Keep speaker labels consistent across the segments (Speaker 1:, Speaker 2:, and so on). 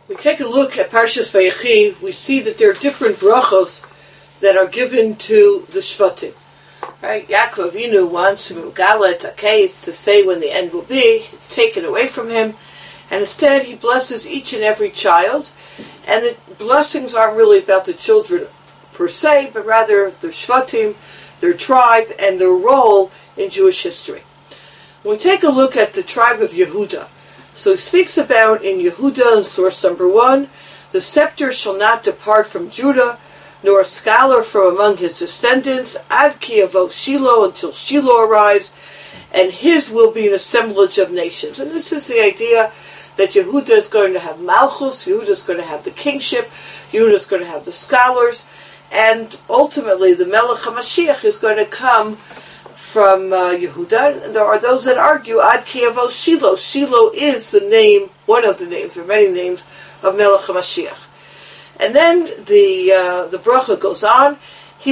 Speaker 1: we take a look at Parshas Vayechi, we see that there are different brachos that are given to the Shvatim. Right? Yaakov Avinu wants him to say when the end will be. It's taken away from him, and instead he blesses each and every child. And the blessings aren't really about the children per se, but rather their Shvatim, their tribe, and their role in Jewish history. When we take a look at the tribe of Yehuda, so he speaks about in Yehuda, in source number 1, the scepter shall not depart from Judah, nor a scholar from among his descendants, ad ki yavo Shiloh, until Shiloh arrives, and his will be an assemblage of nations. And this is the idea that Yehuda is going to have Malchus, Yehuda is going to have the kingship, Yehuda is going to have the scholars, and ultimately the Melech HaMashiach is going to come from Yehuda. And there are those that argue ad ki yavo Shiloh. Shiloh is the name, one of the names, or many names, of Melech HaMashiach. And then the bracha goes on. He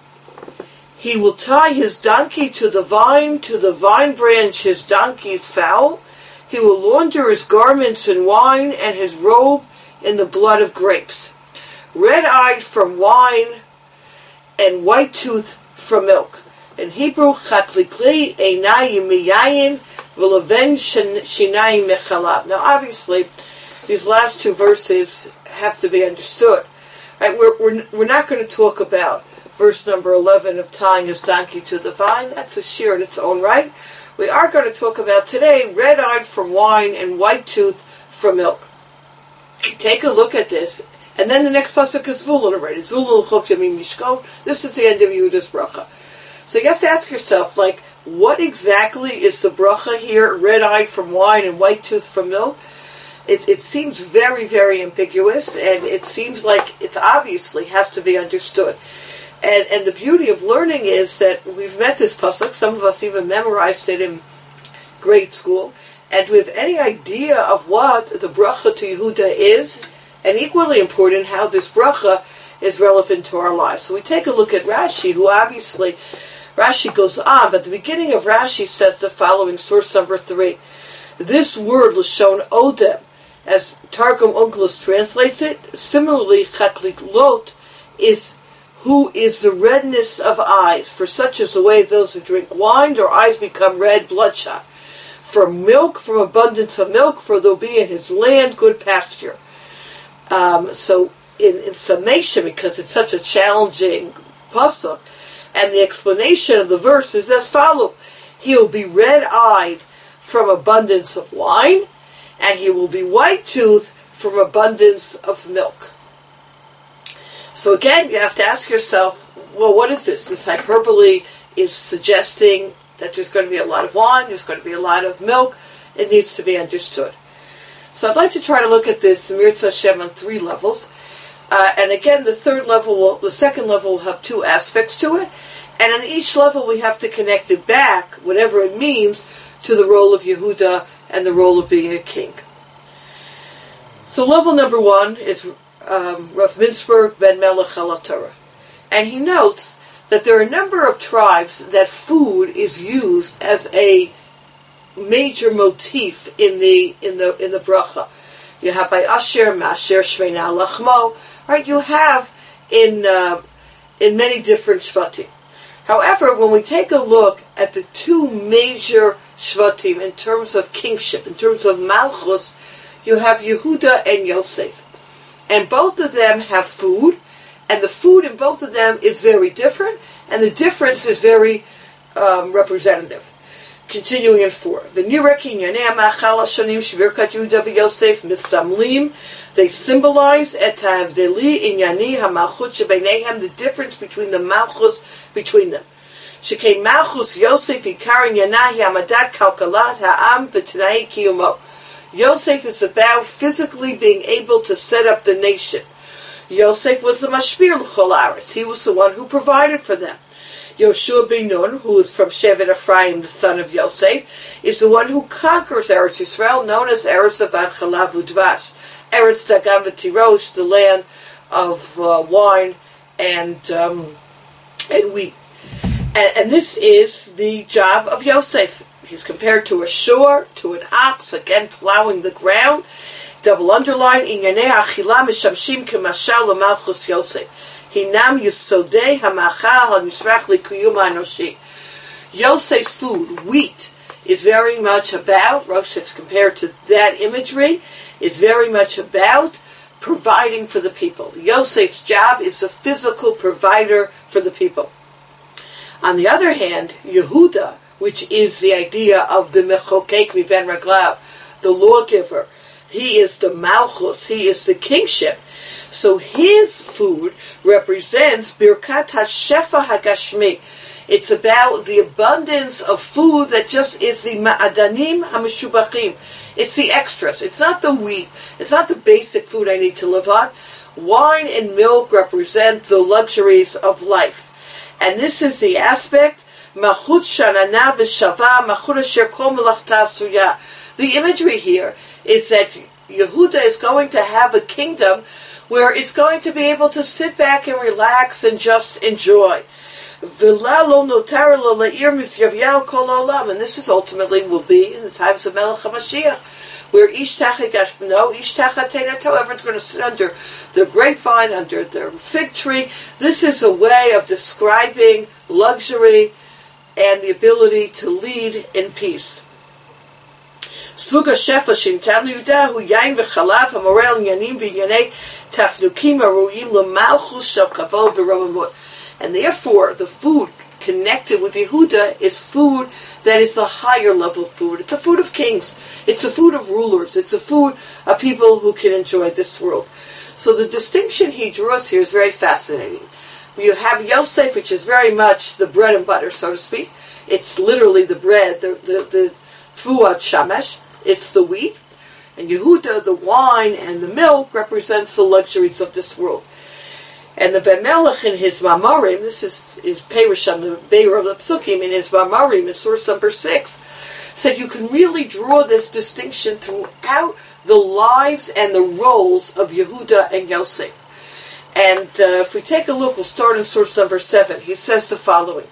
Speaker 1: will tie his donkey to the vine branch his donkey's fowl. He will launder his garments in wine, and his robe in the blood of grapes. Red-eyed from wine, and white-toothed from milk. In Hebrew, chatlikli einayim miyayin v'leven shinayim mechalab. Now, obviously, these last two verses have to be understood. Right? We're not going to talk about verse number 11 of tying his donkey to the vine. That's a shear in its own right. We are going to talk about today red-eyed from wine and white-toothed from milk. Take a look at this. And then the next pasuk is Zvulun already. Zvulun l'chof yamim yishkon. This is the end of Yehuda's bracha. So you have to ask yourself, what exactly is the bracha here, red-eyed from wine and white-toothed from milk? It seems very, very ambiguous, and it seems like it obviously has to be understood. And the beauty of learning is that we've met this pasuk, some of us even memorized it in grade school, and do we have any idea of what the bracha to Yehuda is, and equally important, how this bracha is relevant to our lives. So we take a look at Rashi, who obviously, Rashi goes on, but the beginning of Rashi says the following, source number 3. This word, Lashon Odem, as Targum Onkelos translates it, similarly, Chakliklot is who is the redness of eyes, for such is the way of those who drink wine, their eyes become red, bloodshot. From milk, from abundance of milk, for there'll be in his land good pasture. So, in summation, because it's such a challenging pasuk, and the explanation of the verse is as follows: he'll be red-eyed from abundance of wine, and he will be white-toothed from abundance of milk. So again, you have to ask yourself, well, what is this? This hyperbole is suggesting that there's going to be a lot of wine, there's going to be a lot of milk. It needs to be understood. So I'd like to try to look at this, Mirza Hashem, on 3 levels. And again, the second level will have 2 aspects to it. And on each level we have to connect it back, whatever it means, to the role of Yehuda and the role of being a king. So level number 1 is Rav Mintzberg ben Melech HaTorah. And he notes that there are a number of tribes that food is used as a major motif in the bracha. You have by Asher, Masher, Shmeina, Lachmo, right? You have in many different shvatim. However, when we take a look at the 2 major shvatim in terms of kingship, in terms of malchus, you have Yehuda and Yosef. And both of them have food, and the food in both of them is very different, and the difference is very representative. Continuing in 4. They symbolize the difference between the malchus between them. Yosef is about physically being able to set up the nation. Yosef was the mashpir l'chol haaretz. He was the one who provided for them. Yoshua ben Nun, who is from Shevet Ephraim, the son of Yosef, is the one who conquers Eretz Yisrael, known as Eretz Avad Chalav Udvash, Eretz Dagam v'Tirosh, the land of wine and wheat. And this is the job of Yosef. He's compared to a shore, to an ox, again plowing the ground. Double underline, Inyanei Achila Mishamshim K'mashal L'Malchus Yosef. Hinam Yisodei HaMachal HaNisrach L'Kiyum HaNoshi. Yosef's food, wheat, is very much about, Rosh is compared to that imagery, it's very much about providing for the people. Yosef's job is a physical provider for the people. On the other hand, Yehuda, which is the idea of the Mechokek Miben Raglav, the lawgiver, he is the Malchus, he is the kingship. So his food represents Birkat HaShefa HaGashmi. It's about the abundance of food that just is the Ma'adanim HaMeshubachim. It's the extras. It's not the wheat. It's not the basic food I need to live on. Wine and milk represent the luxuries of life. And this is the aspect, Machut Shanana V'Shava Machut Asher Kol Melachta Suya. The imagery here is that Yehuda is going to have a kingdom where it's going to be able to sit back and relax and just enjoy. And this is ultimately will be in the times of Melech HaMashiach, where everyone's going to sit under the grapevine, under the fig tree. This is a way of describing luxury and the ability to lead in peace. Suga shefa shimtam liyuda hu yain v'chalav hamorel yanim v'yanei tafnukim aruim l'malchus shel kavod v'romamut. And therefore, the food connected with Yehuda is food that is a higher level food. It's a food of kings. It's a food of rulers. It's a food of people who can enjoy this world. So the distinction he draws here is very fascinating. You have Yosef, which is very much the bread and butter, so to speak. It's literally the bread, the tfuat shamesh. It's the wheat. And Yehuda, the wine and the milk, represents the luxuries of this world. And the Ben Melech in his Mamarim, this is Perush on the Be'er of the Psukim, in his Mamarim, in source number 6, said you can really draw this distinction throughout the lives and the roles of Yehuda and Yosef. And if we take a look, we'll start in source number 7. He says the following.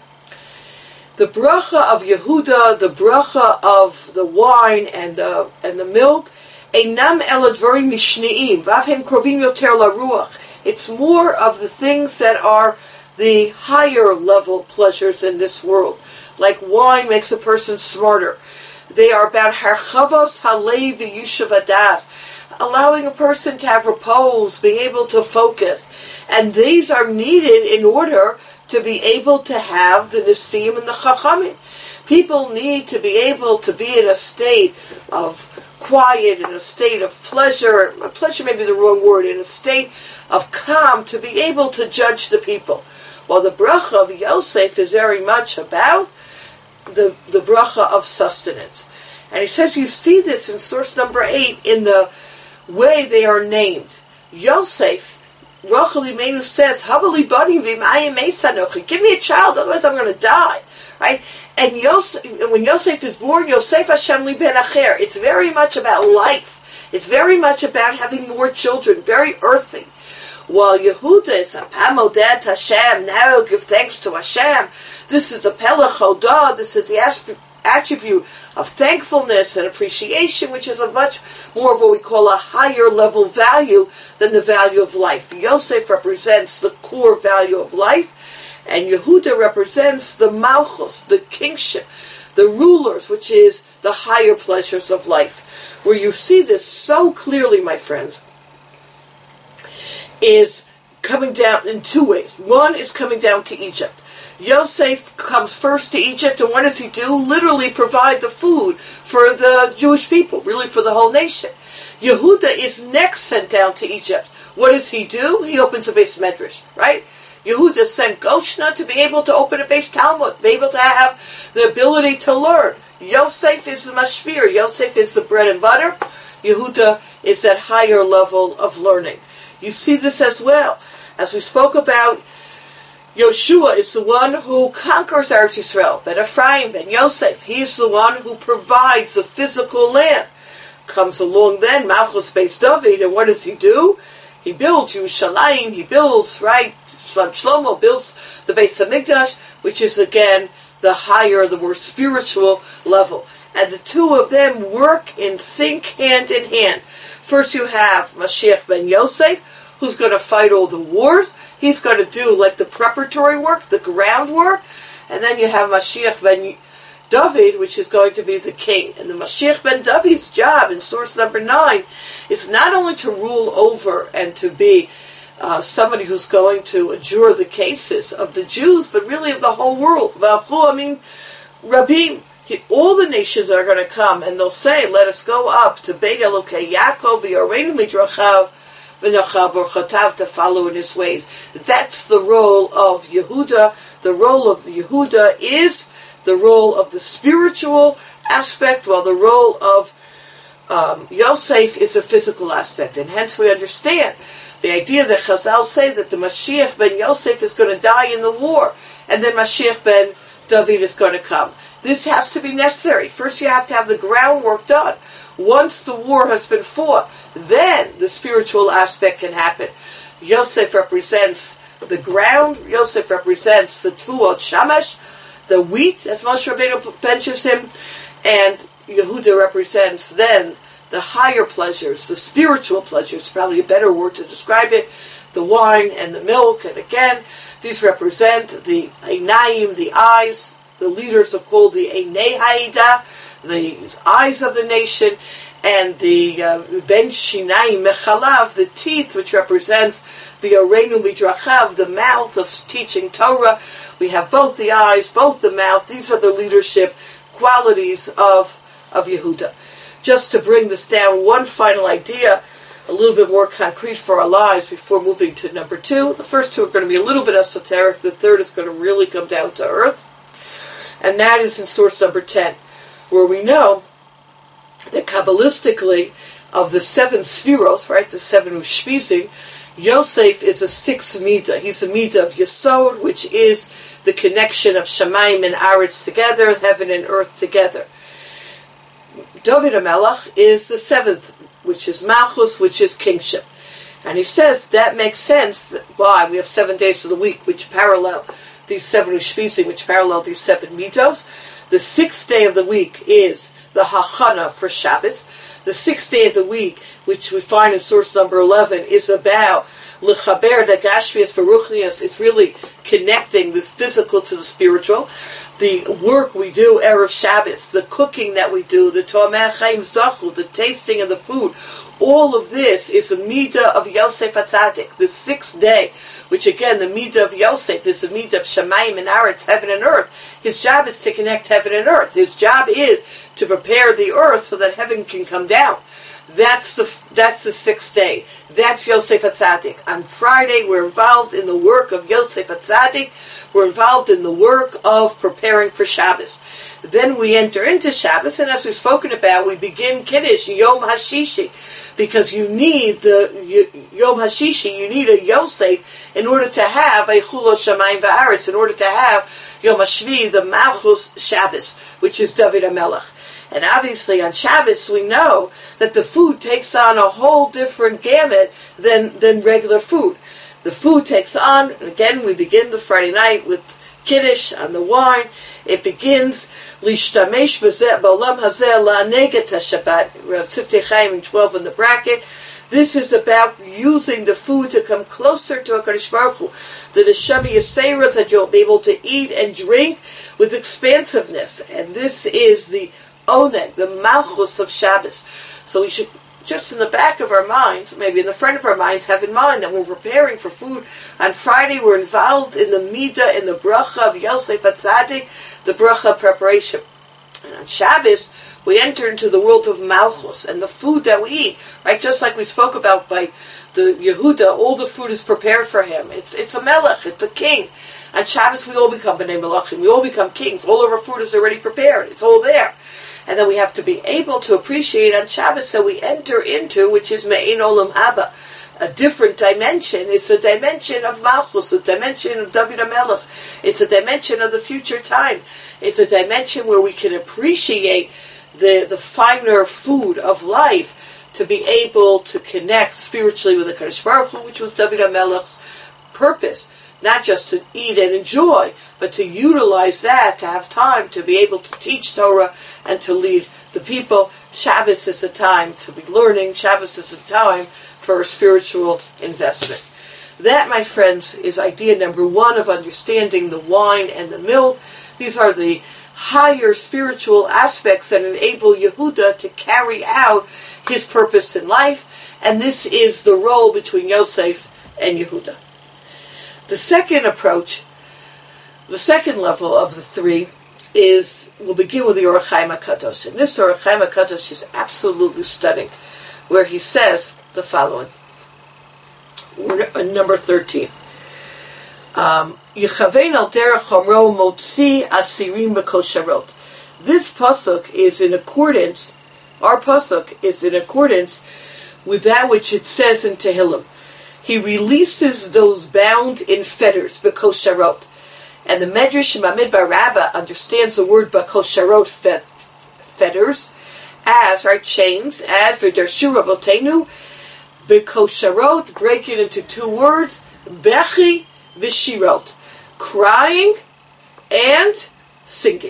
Speaker 1: The bracha of Yehuda, the bracha of the wine and the milk, einam eladvarim mishniim, vavhem krovim yoter laruach. It's more of the things that are the higher level pleasures in this world. Like wine makes a person smarter. They are about harchavos halev v'yushav adat, allowing a person to have repose, being able to focus. And these are needed in order to be able to have the Nisim and the Chachamim. People need to be able to be in a state of quiet, in a state of pleasure. Pleasure may be the wrong word. In a state of calm to be able to judge the people. While the bracha of Yosef is very much about the bracha of sustenance. And he says you see this in source number 8 in the way they are named. Yosef, Rachel Imenu says, Havali bani v'mayim meisanochi. Give me a child, otherwise I'm going to die. Right? And when Yosef is born, Yosef Hashem li ben acher. It's very much about life. It's very much about having more children, very earthy. While Yehuda is a pamodet Hashem, now give thanks to Hashem. This is a pelech hodah. This is the attribute of thankfulness and appreciation, which is a much more of what we call a higher level value than the value of life. Yosef represents the core value of life, and Yehuda represents the malchus, the kingship, the rulers, which is the higher pleasures of life. Where you see this so clearly, my friends, is coming down in two ways. One is coming down to Egypt. Yosef comes first to Egypt, and what does he do? Literally provide the food for the Jewish people, really for the whole nation. Yehuda is next sent down to Egypt. What does he do? He opens a base medrash, right? Yehuda sent Goshna to be able to open a base Talmud, be able to have the ability to learn. Yosef is the mashpir. Yosef is the bread and butter. Yehuda is that higher level of learning. You see this as well. As we spoke about, Yoshua is the one who conquers Eretz Yisrael. Ben Ephraim, Ben Yosef, he is the one who provides the physical land. Comes along then, Malchus Beis David, and what does he do? He builds Yerushalayim, he builds, right, son Shlomo builds the Beis Hamikdash, which is again the higher, the more spiritual level. And the two of them work in sync, hand in hand. First you have Mashiach ben Yosef, who's going to fight all the wars. He's going to do like the preparatory work, the groundwork. And then you have Mashiach ben David, which is going to be the king. And the Mashiach ben David's job in source number 9 is not only to rule over and to be somebody who's going to adjure the cases of the Jews, but really of the whole world. V'achu amin rabim. All the nations are going to come and they'll say, let us go up to Beit Elokei Yaakov v'yareinu midrachav v'nachav b'orchotav, to follow in his ways. That's the role of Yehuda. The role of the Yehuda is the role of the spiritual aspect, while the role of Yosef is a physical aspect. And hence we understand the idea that Chazal say that the Mashiach ben Yosef is going to die in the war, and then Mashiach ben David is going to come. This has to be necessary. First you have to have the groundwork done. Once the war has been fought, then the spiritual aspect can happen. Yosef represents the ground. Yosef represents the Tvuot Shamash, the wheat, as Moshe Rabbeinu benches him, and Yehuda represents then the higher pleasures, the spiritual pleasures, probably a better word to describe it, the wine and the milk. And again, these represent the Einayim, the eyes. The leaders are called the Einei Haida, the eyes of the nation, and the Ben Shinayim Mechalav, the teeth, which represents the Areinu Midrachav, the mouth of teaching Torah. We have both the eyes, both the mouth. These are the leadership qualities of Yehuda. Just to bring this down, one final idea, a little bit more concrete for our lives before moving to number 2. The first two are going to be a little bit esoteric. The third is going to really come down to earth. And that is in source number 10, where we know that Kabbalistically, of the 7 spheros, right, the 7 Ushpizim, Yosef is a 6th Midah. He's the Midah of Yesod, which is the connection of Shamayim and Aretz together, heaven and earth together. David HaMelech is the 7th, which is Malchus, which is kingship. And he says that makes sense. Why? We have 7 days of the week, which parallel these 7 Ushpizim, which parallel these 7 Midos. The 6th day of the week is the Hachana for Shabbos. The 6th day of the week, which we find in source number 11, is about L'chaber da Gashmias Baruchnias. It's really connecting the physical to the spiritual. The work we do Erev Shabbos, the cooking that we do, the To'ameh Chaim Zachu, the tasting of the food, all of this is a Midah of Yosef HaTzadik, the 6th day, which again, the Midah of Yosef is the Midah of Shamayim and Aretz, heaven and earth. His job is to connect heaven and earth. His job is to prepare the earth so that heaven can come down. That's the 6th day. That's Yosef HaTzadik. On Friday, we're involved in the work of Yosef HaTzadik. We're involved in the work of preparing for Shabbos. Then we enter into Shabbos, and as we've spoken about, we begin Kiddush, Yom HaShishi, because you need the Yom HaShishi, you need a Yosef in order to have a Chulos Shamayim V'Aretz, in order to have Yom HaShvi, the Malchus Shabbos, which is David HaMelech. And obviously on Shabbos we know that the food takes on a whole different gamut than regular food. The food takes on, again we begin the Friday night with Kiddush on the wine. It begins Lishtamesh Ba'olam Hazeh La'aneget HaShabbat. Rav Siftei Chaim in 12 in the bracket. This is about using the food to come closer to HaKadosh Baruch Hu. The Neshama Yisera, that you'll be able to eat and drink with expansiveness. And this is the Oneg, the Malchus of Shabbos. So we should, just in the back of our minds, maybe in the front of our minds, have in mind that when we're preparing for food on Friday, we're involved in the Midah, in the Bracha of Yosef HaTzadik, the Bracha of preparation. And on Shabbos, we enter into the world of Malchus, and the food that we eat, right? Just like we spoke about by the Yehuda, all the food is prepared for him. It's a melech, it's a king. On Shabbos, we all become b'nei melachim, we all become kings. All of our food is already prepared, it's all there. And then we have to be able to appreciate on Shabbos that we enter into, which is Me'ein Olam Haba, a different dimension. It's a dimension of Malchus, a dimension of David HaMelech. It's a dimension of the future time. It's a dimension where we can appreciate the finer food of life to be able to connect spiritually with the Kadosh Baruch Hu, which was David HaMelech's purpose, not just to eat and enjoy, but to utilize that, to have time to be able to teach Torah and to lead the people. Shabbos is a time to be learning. Shabbos is a time for a spiritual investment. That, my friends, is idea number one of understanding the wine and the milk. These are the higher spiritual aspects that enable Yehuda to carry out his purpose in life, and this is the role between Yosef and Yehuda. The second approach, the second level of the three, we'll begin with the Orach Chaim HaKadosh. And this Orach Chaim HaKadosh is absolutely stunning, where he says the following. Number 13. Yechavein al derech chomro motzi asirim b'kosharot. This pasuk is in accordance, our pasuk is in accordance with that which it says in Tehillim. He releases those bound in fetters, b'kosharot. And the Medrash Bamidbar Rabbah understands the word b'kosharot, fetters, as, right, chains, as v'darshu rabotenu, b'kosharot, break it into two words, bechi v'shirot, crying and singing.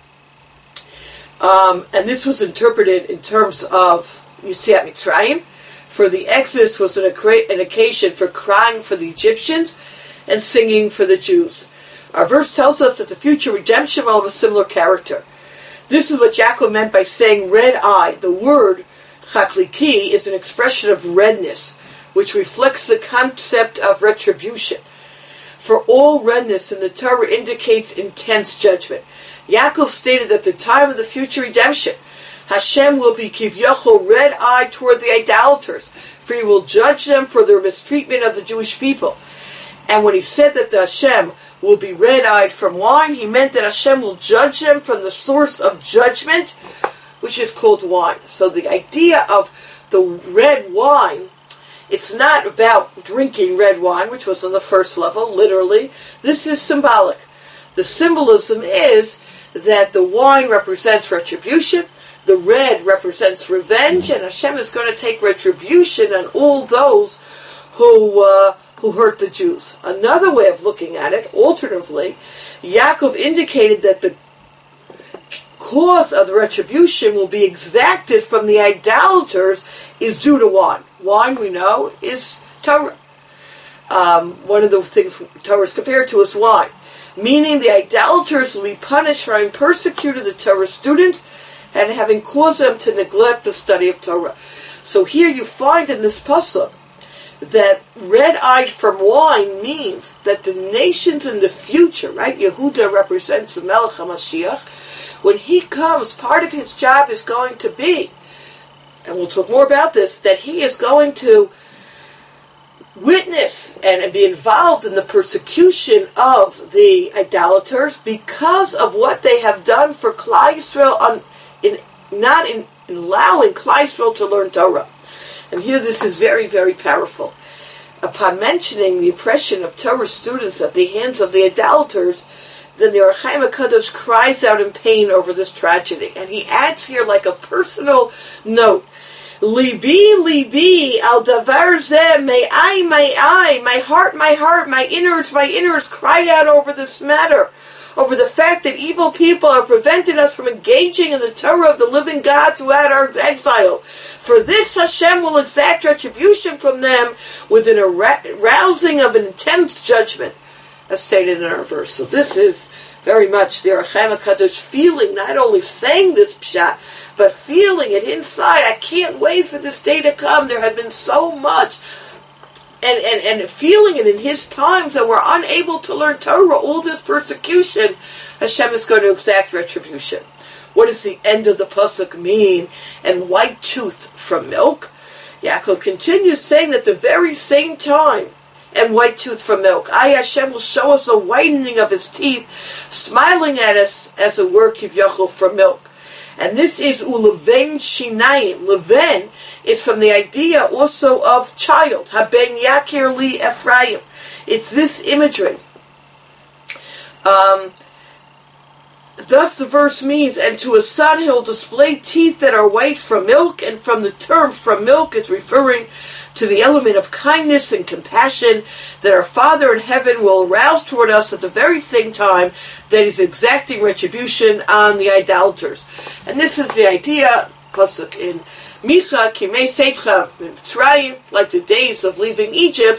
Speaker 1: And this was interpreted in terms of Yetziat Mitzrayim, for the Exodus was an occasion for crying for the Egyptians and singing for the Jews. Our verse tells us that the future redemption will have a similar character. This is what Yaakov meant by saying red-eyed. The word chakliki is an expression of redness, which reflects the concept of retribution. For all redness in the Torah indicates intense judgment. Yaakov stated that the time of the future redemption, Hashem will be kivyochel red-eyed toward the idolaters, for he will judge them for their mistreatment of the Jewish people. And when he said that the Hashem will be red-eyed from wine, he meant that Hashem will judge them from the source of judgment, which is called wine. So the idea of the red wine, it's not about drinking red wine, which was on the first level, literally. This is symbolic. The symbolism is that the wine represents retribution, the red represents revenge, and Hashem is going to take retribution on all those who hurt the Jews. Another way of looking at it, alternatively, Yaakov indicated that the cause of the retribution will be exacted from the idolaters is due to wine. Wine, we know, is Torah. One of the things Torah is compared to is wine. Meaning the idolaters will be punished for having persecuted the Torah students and having caused them to neglect the study of Torah. So here you find in this pasuk that red-eyed from wine means that the nations in the future, right? Yehuda represents the Melech HaMashiach. When he comes, part of his job is going to be, and we'll talk more about this, that he is going to witness and be involved in the persecution of the idolaters because of what they have done for Klal Yisrael in allowing Klal Yisrael to learn Torah. And here this is very, very powerful. Upon mentioning the oppression of Torah students at the hands of the idolaters, then the Orach Chaim HaKadosh cries out in pain over this tragedy. And he adds here like a personal note, Libi, libi, al davar zeh, may I, my heart, my innards cry out over this matter, over the fact that evil people are preventing us from engaging in the Torah of the living God throughout our exile. For this Hashem will exact retribution from them with an arousing of an intense judgment, as stated in our verse. So this is very much the Orach Chaim HaKadosh feeling, not only saying this pshat, but feeling it inside. I can't wait for this day to come. There had been so much. And feeling it in his times that we're unable to learn Torah, all this persecution, Hashem is going to exact retribution. What does the end of the pasuk mean? And white tooth from milk? Yaakov continues saying that the very same time, and white tooth from milk, Hashem will show us a whitening of his teeth, smiling at us as a work kivyochel from milk. And this is uleven shinayim. Leven is from the idea also of child. Haben yakir li Ephraim. It's this imagery. Thus the verse means, and to a son he'll display teeth that are white from milk, and from the term from milk it's referring to the element of kindness and compassion that our Father in heaven will arouse toward us at the very same time that he's exacting retribution on the idolaters. And this is the idea, pasuk in Micha, Kimei Seitcha Mitzrayim, like the days of leaving Egypt,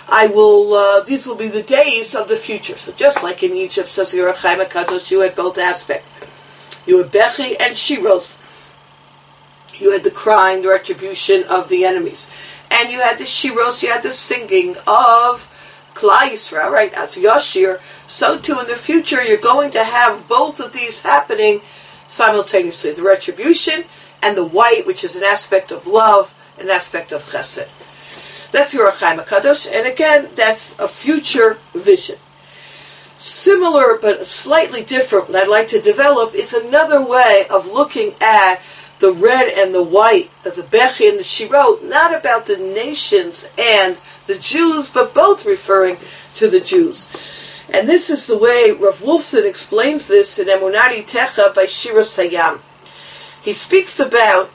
Speaker 1: these will be the days of the future. So just like in Egypt, says Ohr HaChaim HaKadosh, you had both aspects. You had Bechi and Shiros. You had the crying, the retribution of the enemies. And you had the Shiros, you had the singing of Klal Yisrael, right? As Yashir. So too in the future, you're going to have both of these happening simultaneously. The retribution and the white, which is an aspect of love, an aspect of chesed. That's Ohr HaChaim HaKadosh, and again, that's a future vision. Similar, but slightly different, what I'd like to develop is another way of looking at the red and the white, of the Bechi and the Shirot, not about the nations and the Jews, but both referring to the Jews. And this is the way Rav Wolfson explains this in Emunati Techa by Shiras Hayam. He speaks about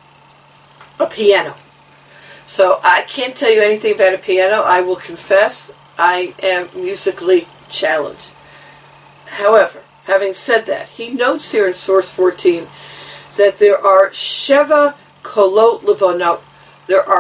Speaker 1: a piano. So I can't tell you anything about a piano. I will confess I am musically challenged. However, having said that, he notes here in source 14 that there are Sheva Kolot Levonot. There are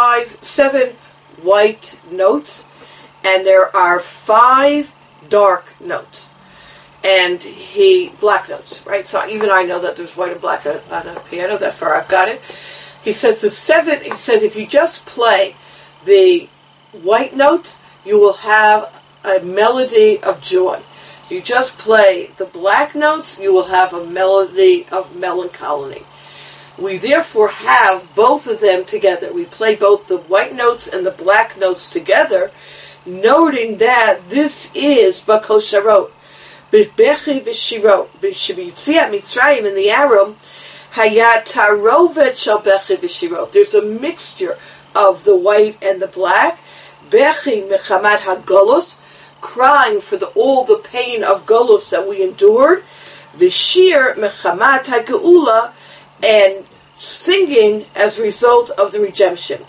Speaker 1: 7 white notes, and there are 5 dark notes. And black notes, right? So even I know that there's white and black on a piano, that far I've got it. He says if you just play the white notes, you will have a melody of joy. You just play the black notes, you will have a melody of melancholy. We therefore have both of them together. We play both the white notes and the black notes together, noting that this is Bakosharot. Bechi v'shirot. B'Yetziat Mitzrayim in the Aram, Hayat Tarovet shel Bechi v'shirot. There's a mixture of the white and the black. Bechi mechamat hagolos, crying for all the pain of Golos that we endured. V'shir mechamat hageula, and singing as a result of the redemption.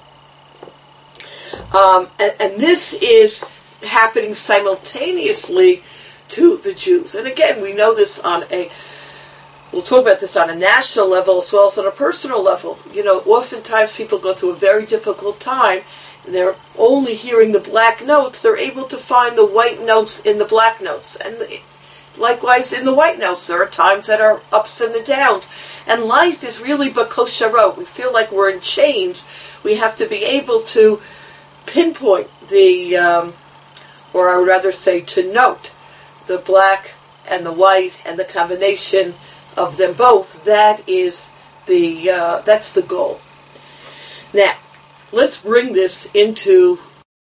Speaker 1: And this is happening simultaneously to the Jews. And again, we know this we'll talk about this on a national level as well as on a personal level. You know, oftentimes people go through a very difficult time, and they're only hearing the black notes. They're able to find the white notes in the black notes. And likewise, in the white notes, there are times that are ups and the downs. And life is really bakosharot. We feel like we're in chains. We have to be able to pinpoint or I would rather say to note, the black and the white and the combination of them both. That's the goal. Now, let's bring this into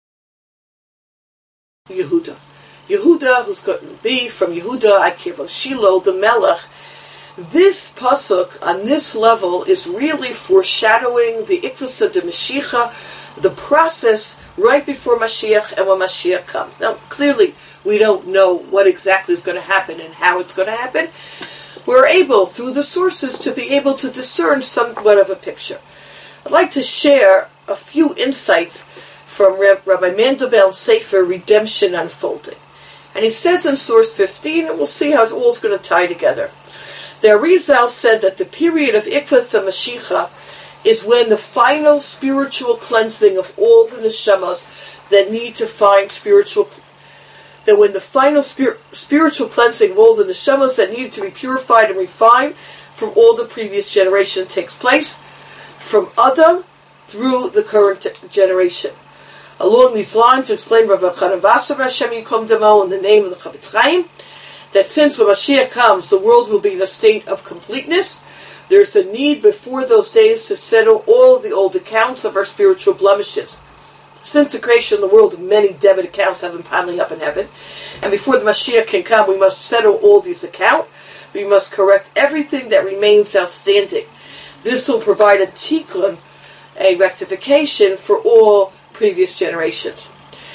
Speaker 1: Yehuda. Yehuda, who's going to be from Yehuda Akiva Shiloh, the Melech. This pasuk on this level is really foreshadowing the Ikvasa de Mashiach, the process right before Mashiach and when Mashiach comes. Now, clearly, we don't know what exactly is going to happen and how it's going to happen. We're able, through the sources, to be able to discern somewhat of a picture. I'd like to share a few insights from Rabbi Mandelbaum's Sefer, Redemption Unfolding. And he says in source 15, and we'll see how it's all going to tie together. The Arizal said that the period of Ikvas Mashiach is when the final spiritual cleansing of all the neshamas that need to find when the final spiritual cleansing of all the neshamas that need to be purified and refined from all the previous generation takes place, from Adam through the current generation. Along these lines, to explain Rav Chanan Vassar Hashem Yikom Damo in the name of the Chavetz Chaim, that since when Mashiach comes, the world will be in a state of completeness, there's a need before those days to settle all of the old accounts of our spiritual blemishes. Since the creation of the world, many debit accounts have been piling up in heaven, and before the Mashiach can come, we must settle all these accounts. We must correct everything that remains outstanding. This will provide a tikkun, a rectification for all previous generations.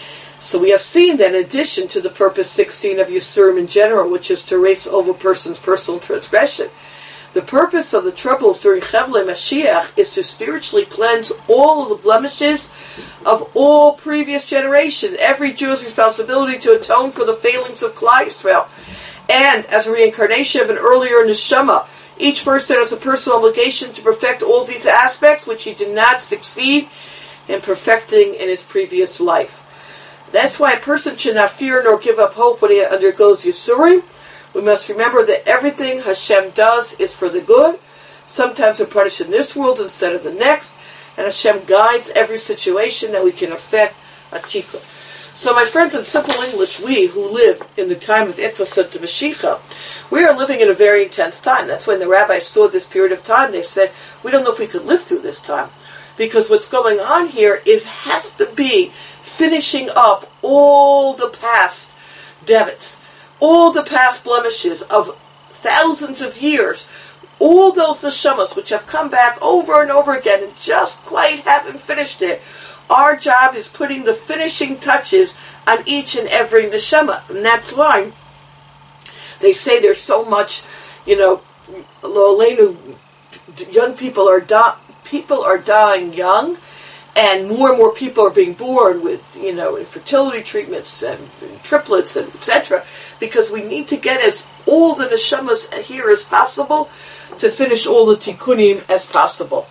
Speaker 1: So we have seen that in addition to the purpose 16 of Yisurim in general, which is to erase over a person's personal transgression, the purpose of the troubles during Chevle Mashiach is to spiritually cleanse all of the blemishes of all previous generations. Every Jew's responsibility to atone for the failings of Klal Yisrael. And as a reincarnation of an earlier neshama, each person has a personal obligation to perfect all these aspects which he did not succeed in perfecting in his previous life. That's why a person should not fear nor give up hope when he undergoes Yisurim. We must remember that everything Hashem does is for the good. Sometimes we're punished in this world instead of the next, and Hashem guides every situation that we can affect a tikkun. So my friends, in simple English, we who live in the time of Ikvasat to Mashiach, we are living in a very intense time. That's when the rabbis saw this period of time. They said, we don't know if we could live through this time. Because what's going on here has to be finishing up all the past debits, all the past blemishes of thousands of years, all those neshamas which have come back over and over again and just quite haven't finished it. Our job is putting the finishing touches on each and every neshama. And that's why they say there's so much, young people are dying young, and more people are being born with, infertility treatments and triplets and etc. Because we need to get all the neshamas here as possible to finish all the tikkunim as possible.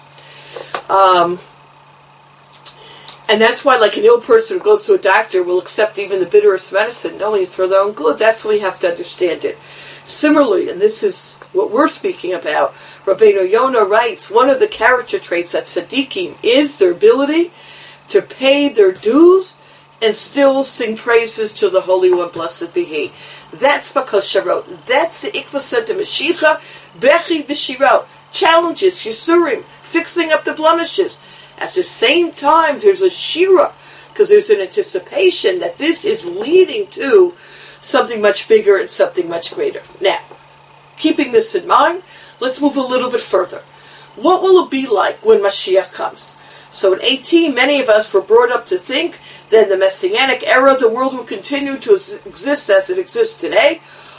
Speaker 1: And that's why, like an ill person who goes to a doctor will accept even the bitterest medicine, knowing it's for their own good. That's why we have to understand it. Similarly, and this is what we're speaking about, Rabbeinu Yonah writes, one of the character traits that tzaddikim is their ability to pay their dues and still sing praises to the Holy One, blessed be He. That's because Sharot. That's the Ikvasat Mashiach, Bechi v'Shirot. Challenges, Yisurim, fixing up the blemishes. At the same time, there's a shira, because there's an anticipation that this is leading to something much bigger and something much greater. Now, keeping this in mind, let's move a little bit further. What will it be like when Mashiach comes? So in 18, many of us were brought up to think that in the Messianic era, the world will continue to exist as it exists today,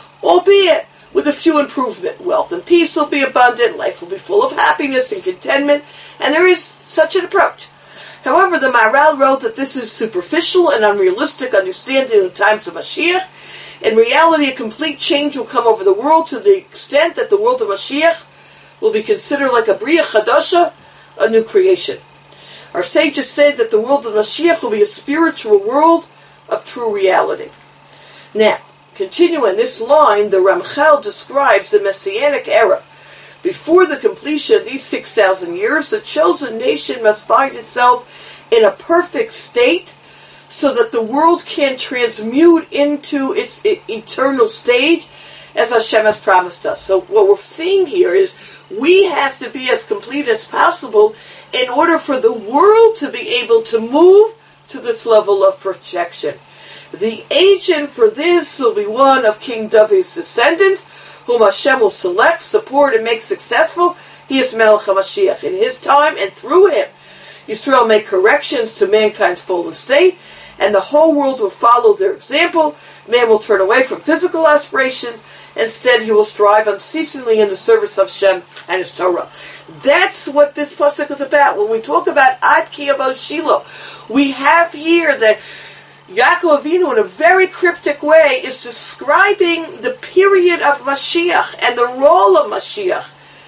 Speaker 1: albeit with a few improvements. Wealth and peace will be abundant, life will be full of happiness and contentment, and there is such an approach. However, the Maharal wrote that this is superficial and unrealistic understanding in the times of Mashiach. In reality, a complete change will come over the world to the extent that the world of Mashiach will be considered like a Bria Chadasha, a new creation. Our sages say that the world of Mashiach will be a spiritual world of true reality. Now, continuing this line, the Ramchal describes the Messianic era. Before the completion of these 6,000 years, the chosen nation must find itself in a perfect state so that the world can transmute into its eternal stage as Hashem has promised us. So what we're seeing here is we have to be as complete as possible in order for the world to be able to move to this level of perfection. The agent for this will be one of King David's descendants, whom Hashem will select, support, and make successful. He is Melech HaMashiach. In his time and through him, Yisrael will make corrections to mankind's fallen state, and the whole world will follow their example. Man will turn away from physical aspirations. Instead, he will strive unceasingly in the service of Hashem and His Torah. That's what this pasuk is about. When we talk about Ad Ki Yavo Shiloh, we have here that Yaakov Avinu, in a very cryptic way, is describing the period of Mashiach and the role of Mashiach.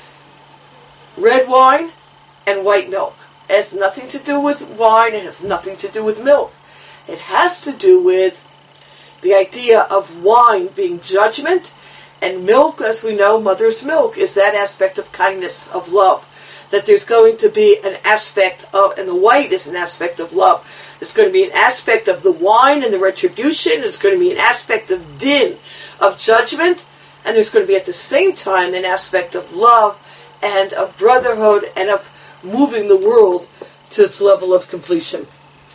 Speaker 1: Red wine and white milk. It has nothing to do with wine. It has nothing to do with milk. It has to do with the idea of wine being judgment, and milk, as we know, mother's milk, is that aspect of kindness, of love. That there's going to be an aspect of, and the white is an aspect of love. There's going to be an aspect of the wine and the retribution. There's going to be an aspect of din, of judgment. And there's going to be at the same time an aspect of love and of brotherhood and of moving the world to its level of completion.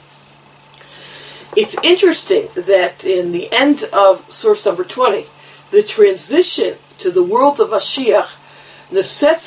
Speaker 1: It's interesting that in the end of source number 20, the transition to the world of Mashiach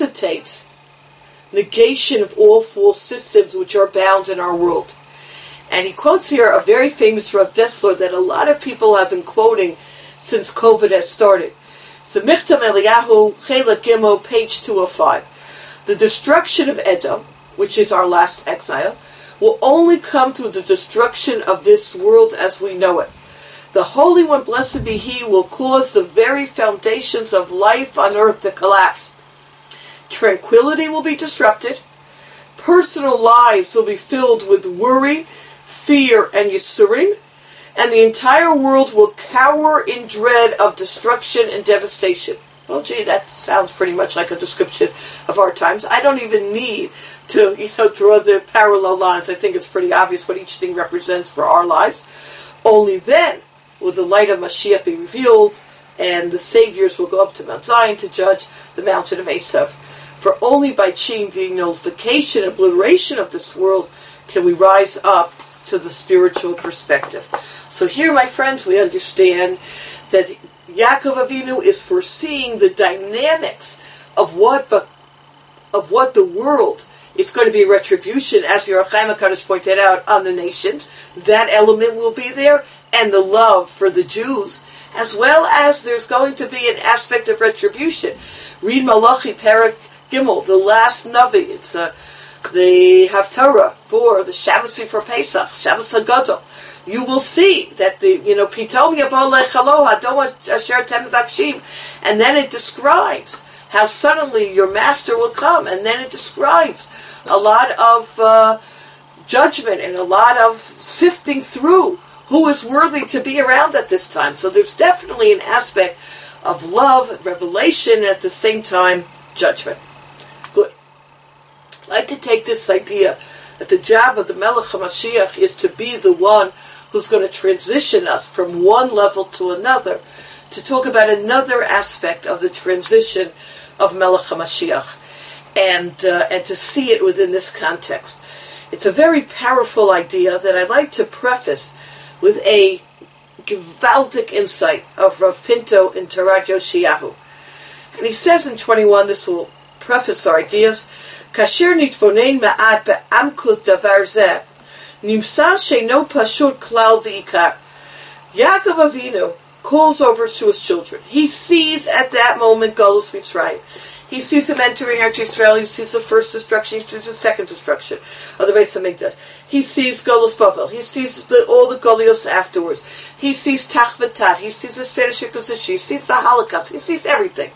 Speaker 1: necessitates negation of all false systems which are bound in our world. And he quotes here a very famous Rav Dessler that a lot of people have been quoting since COVID has started. It's a Michtam Eliyahu, Chelek Gimel, page 205. The destruction of Edom, which is our last exile, will only come through the destruction of this world as we know it. The Holy One, blessed be He, will cause the very foundations of life on earth to collapse. Tranquility will be disrupted. Personal lives will be filled with worry, fear, and yisurim, and the entire world will cower in dread of destruction and devastation. Well, gee, that sounds pretty much like a description of our times. I don't even need to, draw the parallel lines. I think it's pretty obvious what each thing represents for our lives. Only then will the light of Mashiach be revealed, and the saviors will go up to Mount Zion to judge the mountain of Esav. For only by achieving nullification and obliteration of this world can we rise up to the spiritual perspective. So here, my friends, we understand that Yaakov Avinu is foreseeing the dynamics of what the world is going to be retribution, as Yer Chaim HaKadosh pointed out, on the nations. That element will be there, and the love for the Jews, as well as there's going to be an aspect of retribution. Read Malachi Perek Gimel, the last Navi. It's the Haftarah for the Shabbos for Pesach, Shabbos HaGadol. You will see that Pitom Yavo Lechalo Hadom Asher Tem Vakshim, and then it describes how suddenly your master will come, and then it describes a lot of judgment and a lot of sifting through who is worthy to be around at this time. So there's definitely an aspect of love, revelation, and at the same time, judgment. Good. I'd like to take this idea that the job of the Melech HaMashiach is to be the one who's going to transition us from one level to another, to talk about another aspect of the transition of Melech HaMashiach, and to see it within this context. It's a very powerful idea that I'd like to preface with a gewaltic insight of Rav Pinto in Torat Yoshiyahu. And he says in 21, this will preface our ideas, Kasher nitbonen ma'at be'amkus davar zeh, nimsa she'no pashut klal v'ikar. Yaakov Avinu calls over to his children. He sees at that moment Golus Mitzrayim. He sees them entering Eretz Yisrael. He sees the first destruction. He sees the second destruction of the Beis Hamikdash. He sees Golus Bavel. He sees all the Golios afterwards. He sees Tach V'Tat. He sees the Spanish Inquisition. He sees the Holocaust. He sees everything.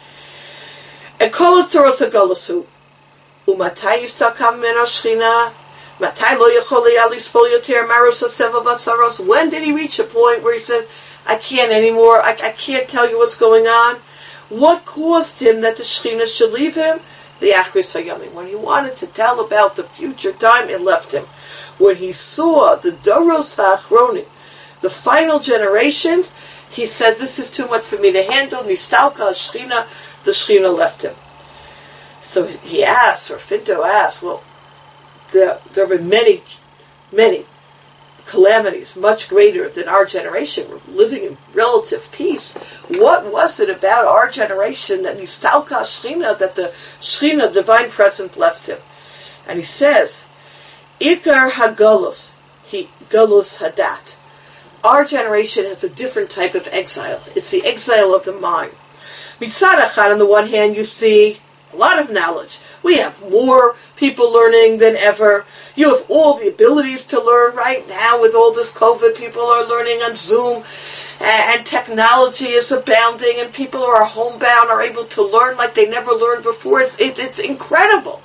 Speaker 1: And Kol Tzoros HaGolus U'matay yistakam meno Shechina, matay lo yachol lispol yoter maros haseva vatzaros. When did he reach a point where he said, I can't anymore, I can't tell you what's going on? What caused him that the Shechina should leave him? The Achris HaYamim. When he wanted to tell about the future time, it left him. When he saw the Doros HaAchronim, the final generations, he said, this is too much for me to handle. Nistalka Shechina, the Shechina left him. So he asked, or Finto asked, well, there have been many, many calamities, much greater than our generation. We're living in relative peace. What was it about our generation that Nistalka Shechina, that the Shechina, divine presence, left him? And he says, Ikar HaGolus, Golus Hadat. Our generation has a different type of exile. It's the exile of the mind. Mitzad Echad, on the one hand, you see a lot of knowledge. We have more people learning than ever. You have all the abilities to learn right now with all this COVID. People are learning on Zoom, and technology is abounding, and people who are homebound are able to learn like they never learned before. It's incredible.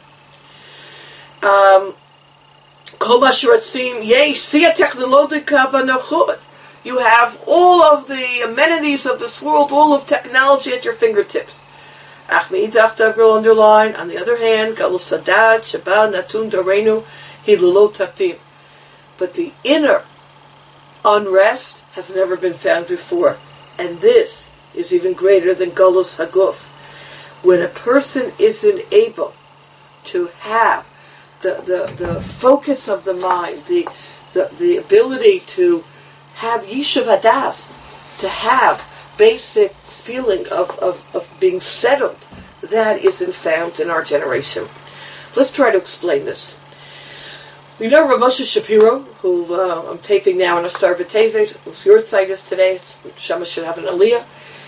Speaker 1: You have all of the amenities of this world, all of technology at your fingertips. Underline, on the other hand, Galus Sadat, Shabbat, Natun, Darenu, Hilulot Takdim. But the inner unrest has never been found before. And this is even greater than Galus Haguf. When a person isn't able to have the focus of the mind, the ability to have Yishuv Hadas, to have basic feeling of being settled, that isn't found in our generation. Let's try to explain this. We know Rav Moshe Shapiro, who I'm taping now in a Asar B'Tevet, whose your site is today, Shema should have an Aliyah,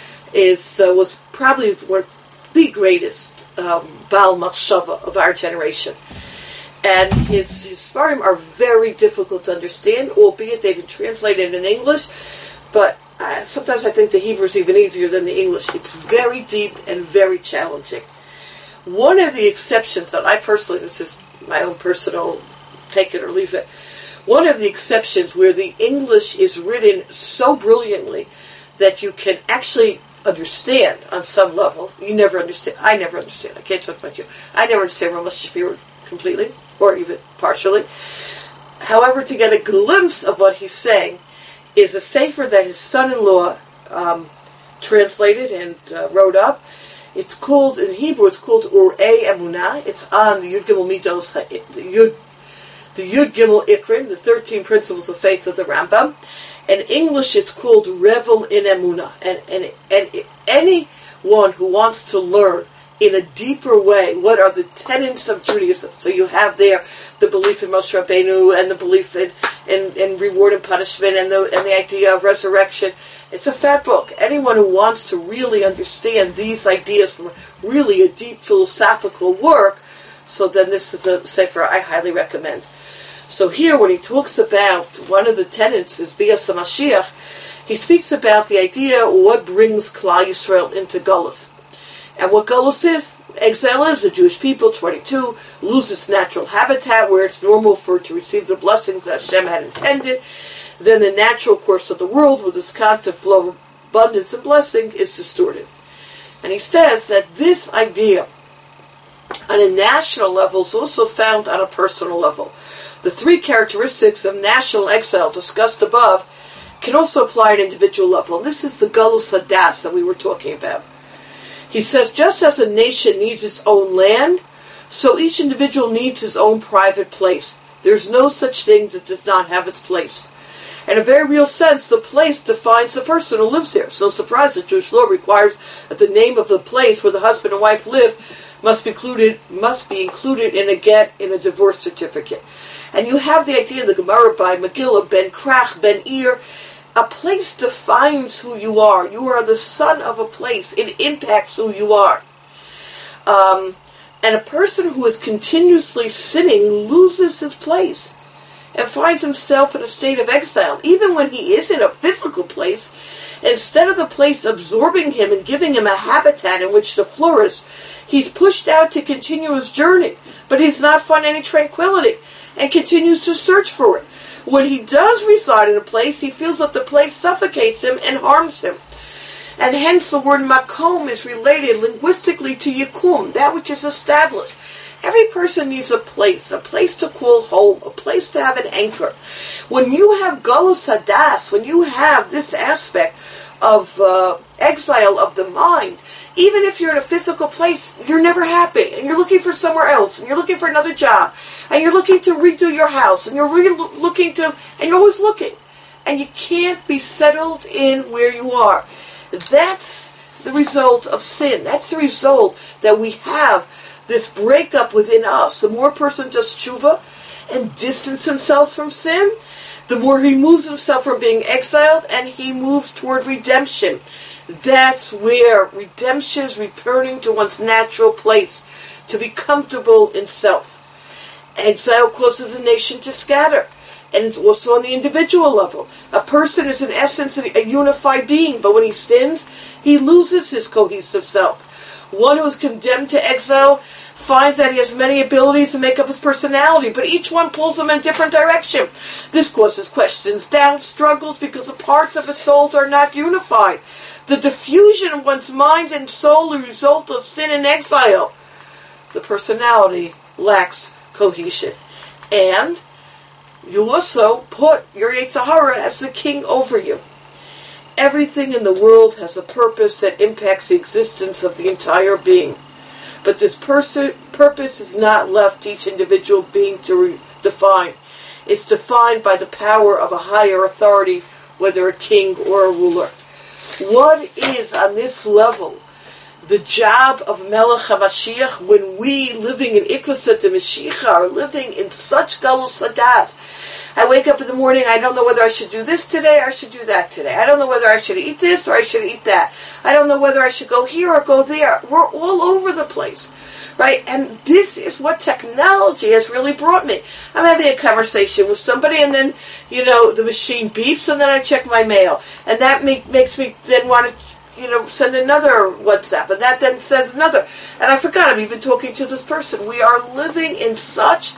Speaker 1: was probably one of the greatest Baal Machshava of our generation. And his Svarim are very difficult to understand, albeit they've been translated in English, but sometimes I think the Hebrew is even easier than the English. It's very deep and very challenging. One of the exceptions that I personally, this is my own personal take it or leave it, one of the exceptions where the English is written so brilliantly that you can actually understand on some level. You never understand. I never understand. I can't talk about you. I never understand Rav Moshe Shapiro completely, or even partially. However, to get a glimpse of what he's saying is a sefer that his son-in-law translated and wrote up. It's called, in Hebrew, it's called Urei Emunah. It's on the Yud Gimel Midos, the Yud Gimel Ikrim, the 13 Principles of Faith of the Rambam. In English, it's called Revel in Emunah. And anyone who wants to learn in a deeper way what are the tenets of Judaism. So you have there the belief in Moshe Rabbeinu and the belief in reward and punishment and the idea of resurrection. It's a fat book. Anyone who wants to really understand these ideas from really a deep philosophical work, so then this is a sefer I highly recommend. So here when he talks about one of the tenets is Bias HaMashiach, he speaks about the idea of what brings Klal Yisrael into Golus. And what Golus is, exile is, the Jewish people, 22, lose its natural habitat where it's normal for it to receive the blessings that Hashem had intended. Then the natural course of the world, with its constant flow of abundance and blessing, is distorted. And he says that this idea, on a national level, is also found on a personal level. The three characteristics of national exile discussed above can also apply at an individual level. And this is the Galus Hadas that we were talking about. He says, just as a nation needs its own land, so each individual needs his own private place. There's no such thing that does not have its place. In a very real sense, the place defines the person who lives there. So surprise that Jewish law requires that the name of the place where the husband and wife live must be included in a get in a divorce certificate. And you have the idea of the Gemara by Megillah, Ben Krach, Ben Ir. A place defines who you are. You are the son of a place. It impacts who you are. And a person who is continuously sinning loses his place and finds himself in a state of exile. Even when he is in a physical place, instead of the place absorbing him and giving him a habitat in which to flourish, he's pushed out to continue his journey. But he's not finding any tranquility and continues to search for it. When he does reside in a place, he feels that the place suffocates him and harms him. And hence the word makom is related linguistically to yikum, that which is established. Every person needs a place to call home, a place to have an anchor. When you have galus hadas, when you have this aspect of exile of the mind, even if you're in a physical place, you're never happy, and you're looking for somewhere else, and you're looking for another job, and you're looking to redo your house, and you're and you're always looking, and you can't be settled in where you are. That's the result of sin. That's the result that we have this breakup within us. The more a person does tshuva and distance himself from sin, the more he moves himself from being exiled, and he moves toward redemption. That's where redemption is returning to one's natural place, to be comfortable in self. Exile causes a nation to scatter. And it's also on the individual level. A person is in essence a unified being, but when he sins, he loses his cohesive self. One who is condemned to exile finds that he has many abilities to make up his personality, but each one pulls him in a different direction. This causes questions, doubts, struggles, because the parts of his soul are not unified. The diffusion of one's mind and soul is a result of sin and exile. The personality lacks cohesion. And you also put your Yetzer Hara as the king over you. Everything in the world has a purpose that impacts the existence of the entire being. But this purpose is not left to each individual being to define. It's defined by the power of a higher authority, whether a king or a ruler. What is on this level the job of Melech HaMashiach when we, living in Ikvasat the Mashiach, are living in such Galus Hadas. I wake up in the morning, I don't know whether I should do this today or I should do that today. I don't know whether I should eat this or I should eat that. I don't know whether I should go here or go there. We're all over the place, right? And this is what technology has really brought me. I'm having a conversation with somebody and then, the machine beeps and then I check my mail. And that makes me then want to send another WhatsApp, and that then sends another. And I forgot I'm even talking to this person. We are living in such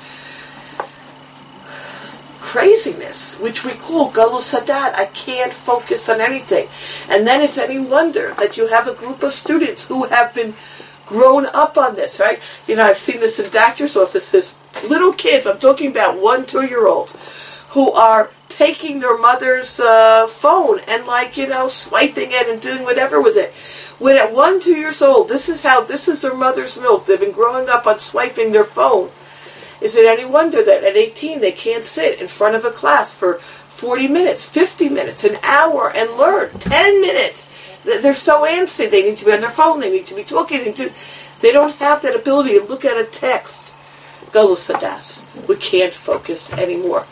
Speaker 1: craziness, which we call Galus Hadat. I can't focus on anything. And then it's any wonder that you have a group of students who have been grown up on this, right? I've seen this in doctor's offices. Little kids, I'm talking about 1-2-year-olds, who are taking their mother's phone and swiping it and doing whatever with it. When at 1-2 years old, this is their mother's milk. They've been growing up on swiping their phone. Is it any wonder that at 18 they can't sit in front of a class for 40 minutes, 50 minutes, an hour and learn? 10 minutes. They're so antsy. They need to be on their phone. They need to be talking. They don't have that ability to look at a text. Galus Hadas. We can't focus anymore.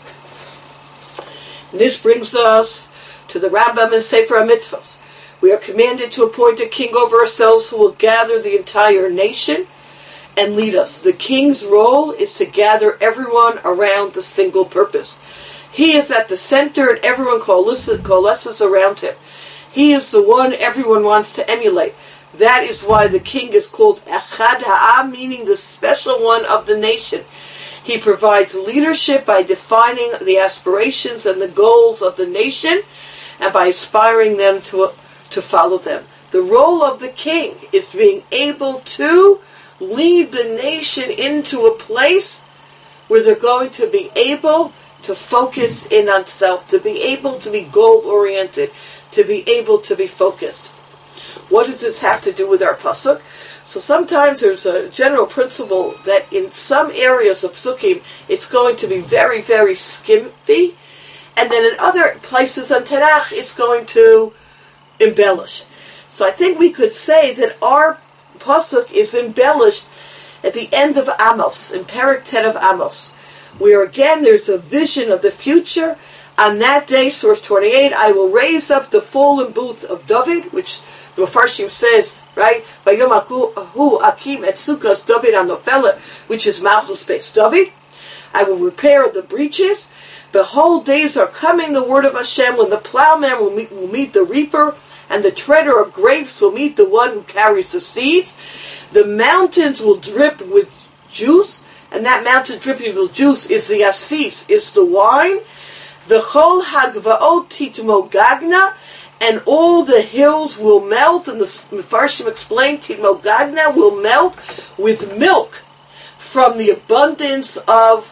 Speaker 1: And this brings us to the Rambam and Sefer HaMitzvos. We are commanded to appoint a king over ourselves who will gather the entire nation and lead us. The king's role is to gather everyone around the single purpose. He is at the center and everyone coalesces around him. He is the one everyone wants to emulate. That is why the king is called Echad Ha'am, meaning the special one of the nation. He provides leadership by defining the aspirations and the goals of the nation and by inspiring them to follow them. The role of the king is being able to lead the nation into a place where they're going to be able to focus in on self, to be able to be goal-oriented, to be able to be focused. What does this have to do with our pasuk? So sometimes there's a general principle that in some areas of psukim it's going to be very, very skimpy, and then in other places on Tanakh it's going to embellish. So I think we could say that our pasuk is embellished at the end of Amos, in Perek Tet of Amos, where again there's a vision of the future. On that day, source 28, I will raise up the fallen booth of David, which the Mefarshim says, right? Vayom hu akim et sukkos David anofelet, which is Malchus Beis David. I will repair the breaches. Behold, days are coming, the word of Hashem, when the plowman will meet the reaper, and the treader of grapes will meet the one who carries the seeds. The mountains will drip with juice, and that mountain dripping with juice is the asis, is the wine. The chol hagvaot titmogagna, and all the hills will melt, and the Mefarshim explained titmogagna will melt with milk from the abundance of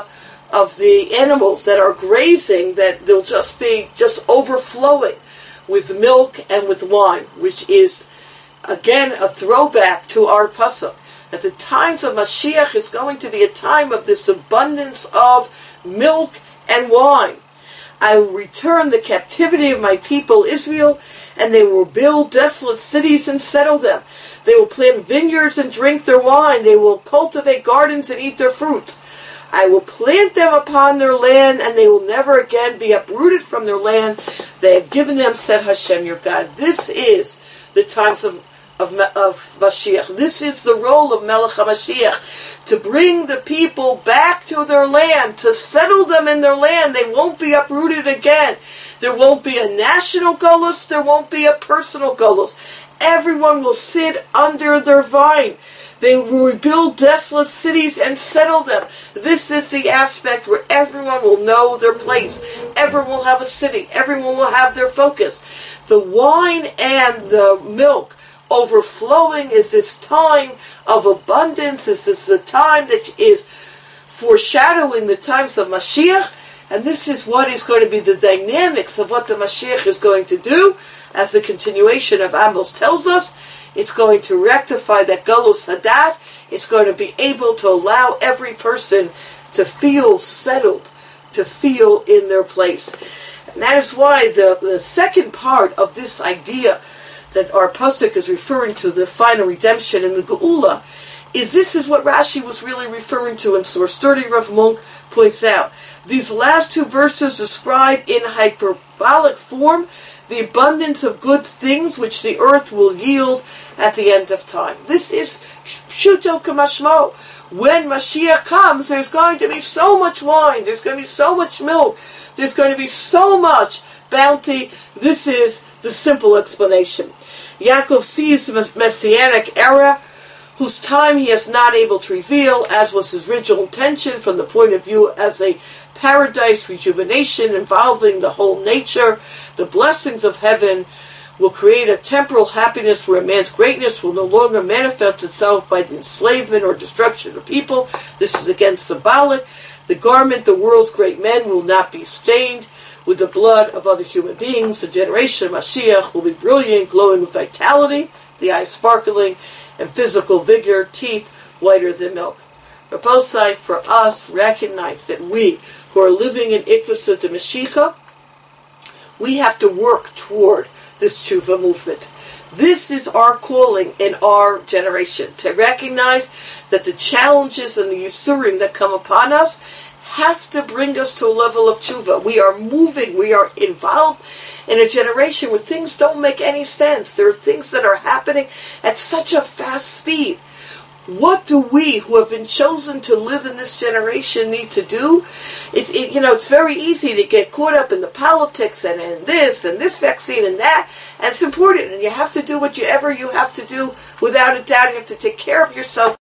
Speaker 1: the animals that are grazing, that they'll just be overflowing with milk and with wine, which is again a throwback to our pasuk. At the times of Mashiach is going to be a time of this abundance of milk and wine. I will return the captivity of my people Israel, and they will build desolate cities and settle them. They will plant vineyards and drink their wine. They will cultivate gardens and eat their fruit. I will plant them upon their land, and they will never again be uprooted from their land. They have given them, said Hashem your God. This is the times of Mashiach. This is the role of Melech HaMashiach, to bring the people back to their land, to settle them in their land. They won't be uprooted again. There won't be a national golus, there won't be a personal golus. Everyone will sit under their vine. They will rebuild desolate cities and settle them. This is the aspect where everyone will know their place. Everyone will have a city. Everyone will have their focus. The wine and the milk overflowing is this time of abundance. This is the time that is foreshadowing the times of Mashiach, and this is what is going to be the dynamics of what the Mashiach is going to do. As the continuation of Amos tells us, it's going to rectify that Galus Hadat. It's going to be able to allow every person to feel settled, to feel in their place. And that is why the second part of this idea that our pasuk is referring to, the final redemption and the Geula, this is what Rashi was really referring to, and Source 30 Rav Munk points out. These last two verses describe in hyperbolic form the abundance of good things which the earth will yield at the end of time. This is Pshuto Kamashmo. When Mashiach comes, there's going to be so much wine, there's going to be so much milk, there's going to be so much bounty. This is the simple explanation. Yaakov sees the Messianic era, whose time he is not able to reveal, as was his original intention from the point of view as a paradise rejuvenation involving the whole nature. The blessings of heaven will create a temporal happiness where man's greatness will no longer manifest itself by the enslavement or destruction of people. This is again symbolic. The garment, the world's great men, will not be stained with the blood of other human beings. The generation of Mashiach will be brilliant, glowing with vitality, the eyes sparkling, and physical vigor, teeth whiter than milk. Rabosai, for us, recognize that we who are living in Ikvasa de Mashiach, we have to work toward this tshuva movement. This is our calling in our generation, to recognize that the challenges and the yisurim that come upon us have to bring us to a level of tshuva. We are moving, we are involved in a generation where things don't make any sense. There are things that are happening at such a fast speed. What do we, who have been chosen to live in this generation, need to do? It's very easy to get caught up in the politics and in this vaccine and that, and it's important, and you have to do whatever you have to do without a doubt. You have to take care of yourself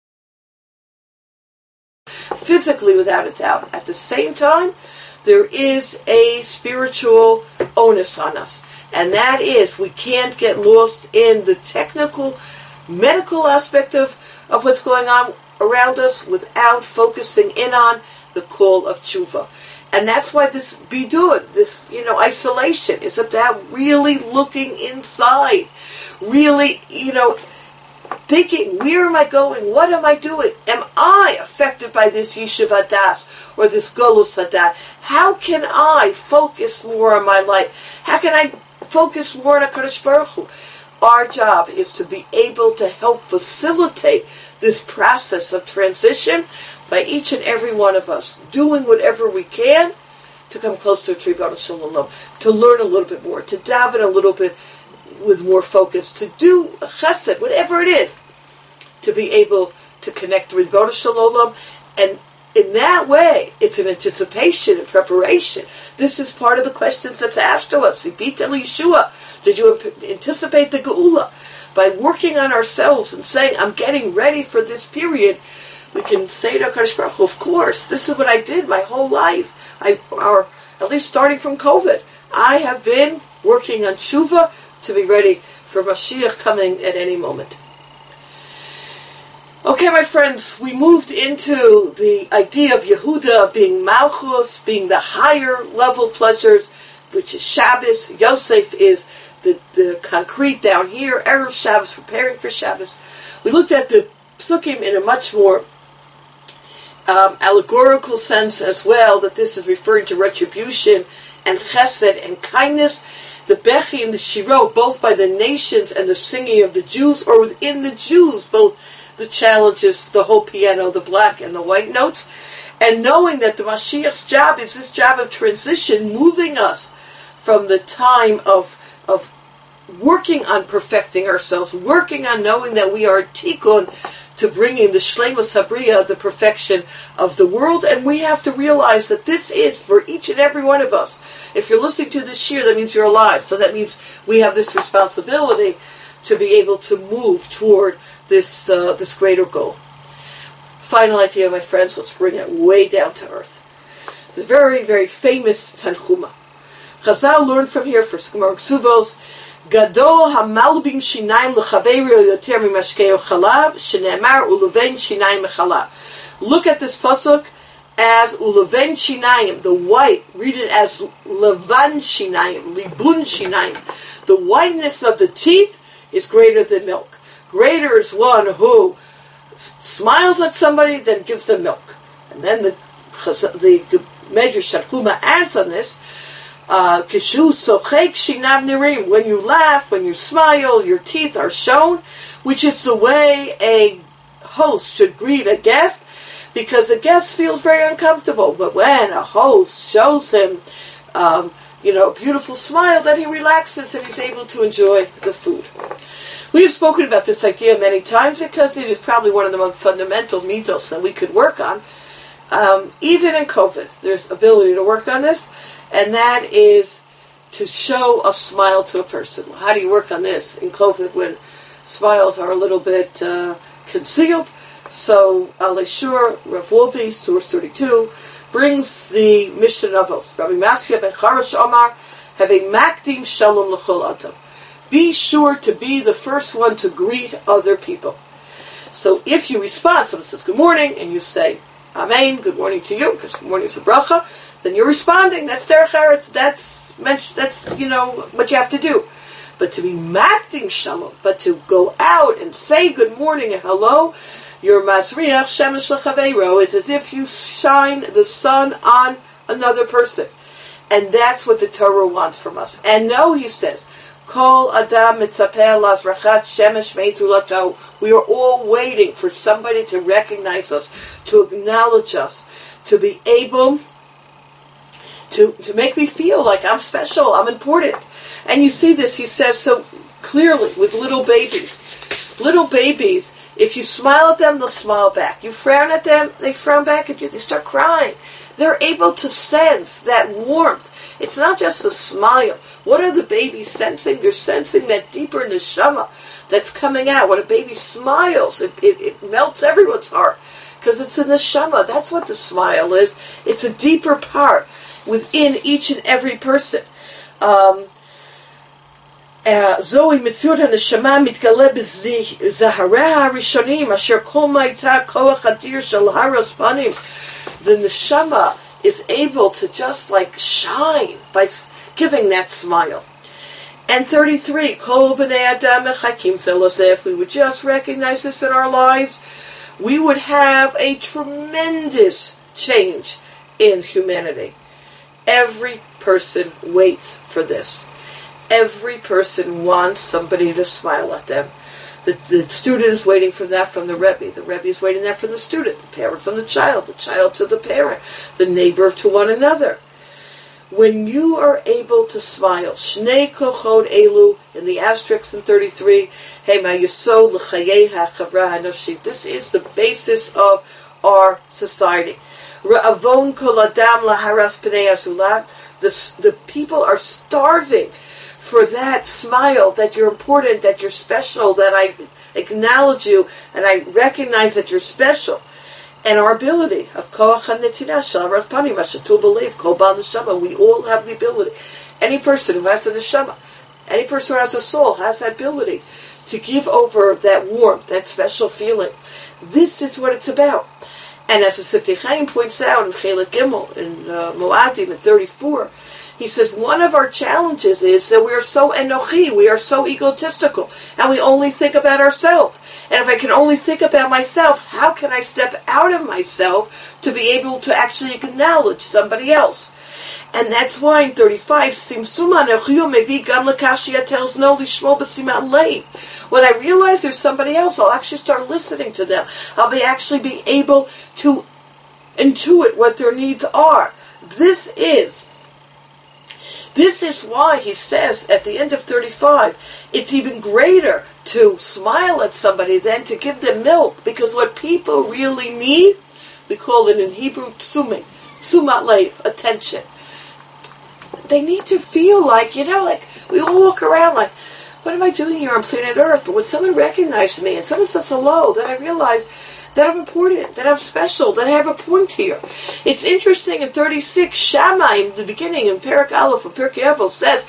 Speaker 1: physically without a doubt. At the same time, there is a spiritual onus on us, and that is we can't get lost in the technical, medical aspect of what's going on around us without focusing in on the call of tshuva. And that's why this bidud, this isolation, is about really looking inside, really thinking, where am I going? What am I doing? Am I affected by this Yishuv Hadas or this Golus Hadat? How can I focus more on my life? How can I focus more on HaKadosh Baruch Hu? Our job is to be able to help facilitate this process of transition by each and every one of us doing whatever we can to come closer to Ribono Shel Olam, to learn a little bit more, to daven a little bit with more focus, to do chesed, whatever it is, to be able to connect to Ribono Shel Olam. And in that way, it's an anticipation and preparation. This is part of the questions that's asked to us. Yeshua, did you anticipate the Geula? By working on ourselves and saying, I'm getting ready for this period, we can say to HaKadosh Baruch Hu, of course, this is what I did my whole life. Or at least starting from COVID. I have been working on tshuva to be ready for Mashiach coming at any moment. Okay, my friends, we moved into the idea of Yehuda being Malchus, being the higher level pleasures, which is Shabbos. Yosef is the concrete down here, Erev Shabbos, preparing for Shabbos. We looked at the Psukim in a much more allegorical sense as well, that this is referring to retribution and chesed and kindness. The Bechi and the Shiro, both by the nations and the singing of the Jews, or within the Jews, both the challenges, the whole piano, the black and the white notes, and knowing that the Mashiach's job is this job of transition, moving us from the time of working on perfecting ourselves, working on knowing that we are tikkun, to bringing the Shleimus Habriya, the perfection of the world. And we have to realize that this is for each and every one of us. If you're listening to this year, that means you're alive. So that means we have this responsibility to be able to move toward this greater goal. Final idea, my friends, let's bring it way down to earth. The very, very famous Tanchuma. Chazal learned from here, First Gemara Ksuvos, Gadol hamalbim shinayim lechaveiro yoter mimashkeo chalav, shenemar uleven shinayim mechalav. Look at this pasuk as uleven shinayim, the white. Read it as levan shinayim, libun shinayim. The whiteness of the teeth is greater than milk. Greater is one who smiles at somebody, then gives them milk. And then the Medrash Tanchuma adds on this, When you laugh, when you smile, your teeth are shown, which is the way a host should greet a guest, because a guest feels very uncomfortable. But when a host shows him, a beautiful smile, then he relaxes and he's able to enjoy the food. We have spoken about this idea many times because it is probably one of the most fundamental mitos that we could work on. Even in COVID, there's ability to work on this, and that is to show a smile to a person. How do you work on this in COVID when smiles are a little bit concealed? So, Aleshur Rav Wolbe, source 32, brings the Mishnah Avos. Rabbi Masya ben Charash Omar, have a makdim shalom l'chol adam. Be sure to be the first one to greet other people. So if you respond, someone says good morning, and you say, Amen, good morning to you, because good morning is a bracha, then you're responding. That's derech eretz. That's what you have to do. But to be makdim shalom, but to go out and say good morning and hello, your mazriach shemesh lechaveiro, is as if you shine the sun on another person. And that's what the Torah wants from us. And no, he says, Kol Adam mitzapeh lazrachat shemesh meitulato. We are all waiting for somebody to recognize us, to acknowledge us, to be able to make me feel like I'm special, I'm important. And you see this, he says so clearly with little babies. Little babies, if you smile at them, they'll smile back. You frown at them, they frown back at you. They start crying. They're able to sense that warmth. It's not just a smile. What are the babies sensing? They're sensing that deeper neshama that's coming out. When a baby smiles, it melts everyone's heart because it's a neshama. That's what the smile is. It's a deeper part within each and every person. Zoe mitziut haneshama mitgale b'zahareh harishonim asher kol ma'ita koach adir shel haros panim. The neshama is able to just like shine by giving that smile. And 33, kol b'nei adam mechakim ze lozeh. If we would just recognize this in our lives, we would have a tremendous change in humanity. Every person waits for this. Every person wants somebody to smile at them. The student is waiting for that from the Rebbe. The Rebbe is waiting that from the student. The parent from the child to the parent, the neighbor to one another. When you are able to smile, Shnei Kochod Elu, in the asterisk in 33, Hema Yesod L'Chayei HaChavra HaNoshit. This is the basis of our society. Ra'avon Kol Adam Laharas Pnei Azulat. The people are starving for that smile, that you're important, that you're special, that I acknowledge you, and I recognize that you're special. And our ability of koach hanetina shel harach panim ashetu believe kol bal neshama. We all have the ability. Any person who has a neshama, any person who has a soul, has that ability to give over that warmth, that special feeling. This is what it's about. And as the Siftei Chaim points out in Chelik Gimel, in Moadim, at 34, he says, one of our challenges is that we are so enochi, we are so egotistical, and we only think about ourselves. And if I can only think about myself, how can I step out of myself to be able to actually acknowledge somebody else? And that's why in 35, Simsuma Nechiyo Mevi Gam Lekashia tells no Lishmo B'Siman Lein. When I realize there's somebody else, I'll actually start listening to them. I'll actually be able to intuit what their needs are. This is why he says at the end of 35, it's even greater to smile at somebody than to give them milk, because what people really need, we call it in Hebrew tsumim, tsumat leiv, attention. They need to feel like, like we all walk around like, what am I doing here on planet Earth? But when someone recognizes me and someone says hello, then I realize that I'm important, that I'm special, that I have a point here. It's interesting in 36, Shammai, in the beginning, in Perek Aleph of Pirkei Avos, says,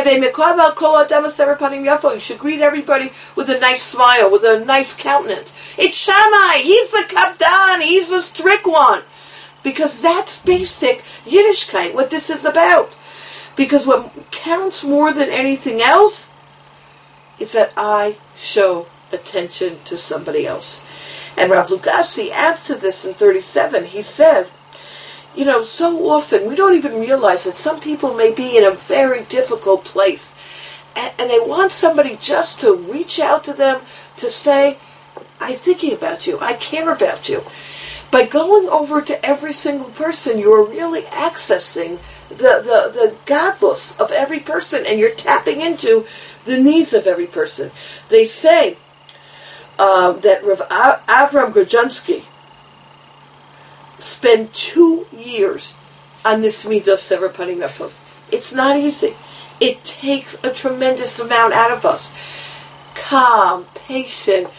Speaker 1: you should greet everybody with a nice smile, with a nice countenance. It's Shammai, he's the kapdan, he's the strict one. Because that's basic Yiddishkeit, what this is about. Because what counts more than anything else is that I show attention to somebody else. And Rav Lugashi adds to this in 37. He said, so often we don't even realize that some people may be in a very difficult place. And they want somebody just to reach out to them to say, I'm thinking about you. I care about you. By going over to every single person, you are really accessing the godless of every person, and you're tapping into the needs of every person. They say that Rav Avram Grodzinski spent 2 years on this midah of sever panim yafot. It's not easy. It takes a tremendous amount out of us. Calm, patient.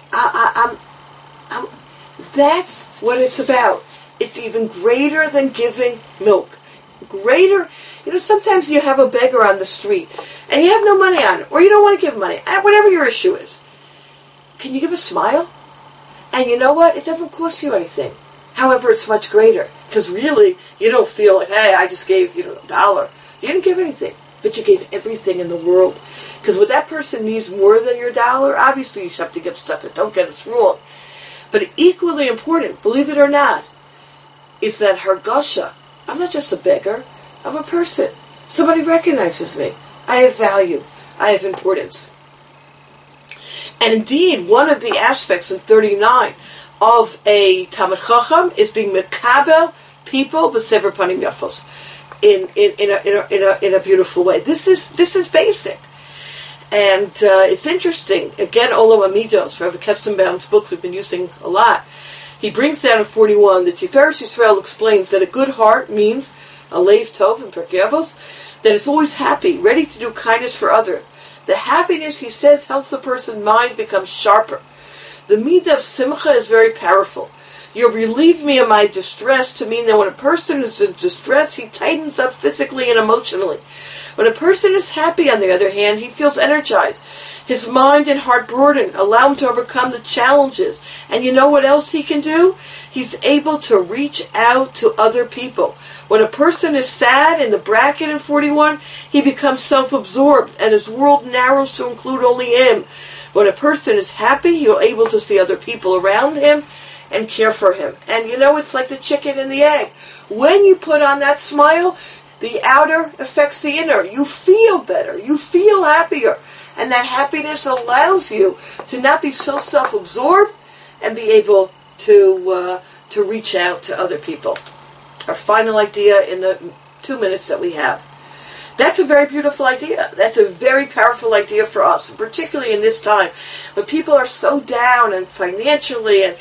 Speaker 1: That's what it's about. It's even greater than giving milk. Greater. Sometimes you have a beggar on the street and you have no money on it, or you don't want to give money, whatever your issue is. Can you give a smile? And you know what? It doesn't cost you anything. However, it's much greater, because really, you don't feel like, hey, I just gave, $1. You didn't give anything, but you gave everything in the world. Because what that person needs more than your $1, obviously you have to get stuck. Don't get us wrong. But equally important, believe it or not, is that hargasha. I'm not just a beggar. I'm a person. Somebody recognizes me. I have value. I have importance. And indeed, one of the aspects in 39 of a Talmid Chacham is being mekabel people b'sever panim yafos in a beautiful way. This is basic, and it's interesting. Again, Olam Amidos, Rabbi Kestenbaum's books we've been using a lot. He brings down in 41 that Tiferes Yisrael explains that a good heart means a leiv tov in Pirkei Avos, that it's always happy, ready to do kindness for others. The happiness, he says, helps a person's mind become sharper. The midah of simcha is very powerful. You have relieved me of my distress, to mean that when a person is in distress, he tightens up physically and emotionally. When a person is happy, on the other hand, he feels energized. His mind and heart broaden, allow him to overcome the challenges. And you know what else he can do? He's able to reach out to other people. When a person is sad, in the bracket in 41, he becomes self-absorbed, and his world narrows to include only him. When a person is happy, you're able to see other people around him and care for him. And it's like the chicken and the egg. When you put on that smile, the outer affects the inner. You feel better. You feel happier. And that happiness allows you to not be so self-absorbed and be able to reach out to other people. Our final idea in the 2 minutes that we have. That's a very beautiful idea. That's a very powerful idea for us, particularly in this time when people are so down, and financially and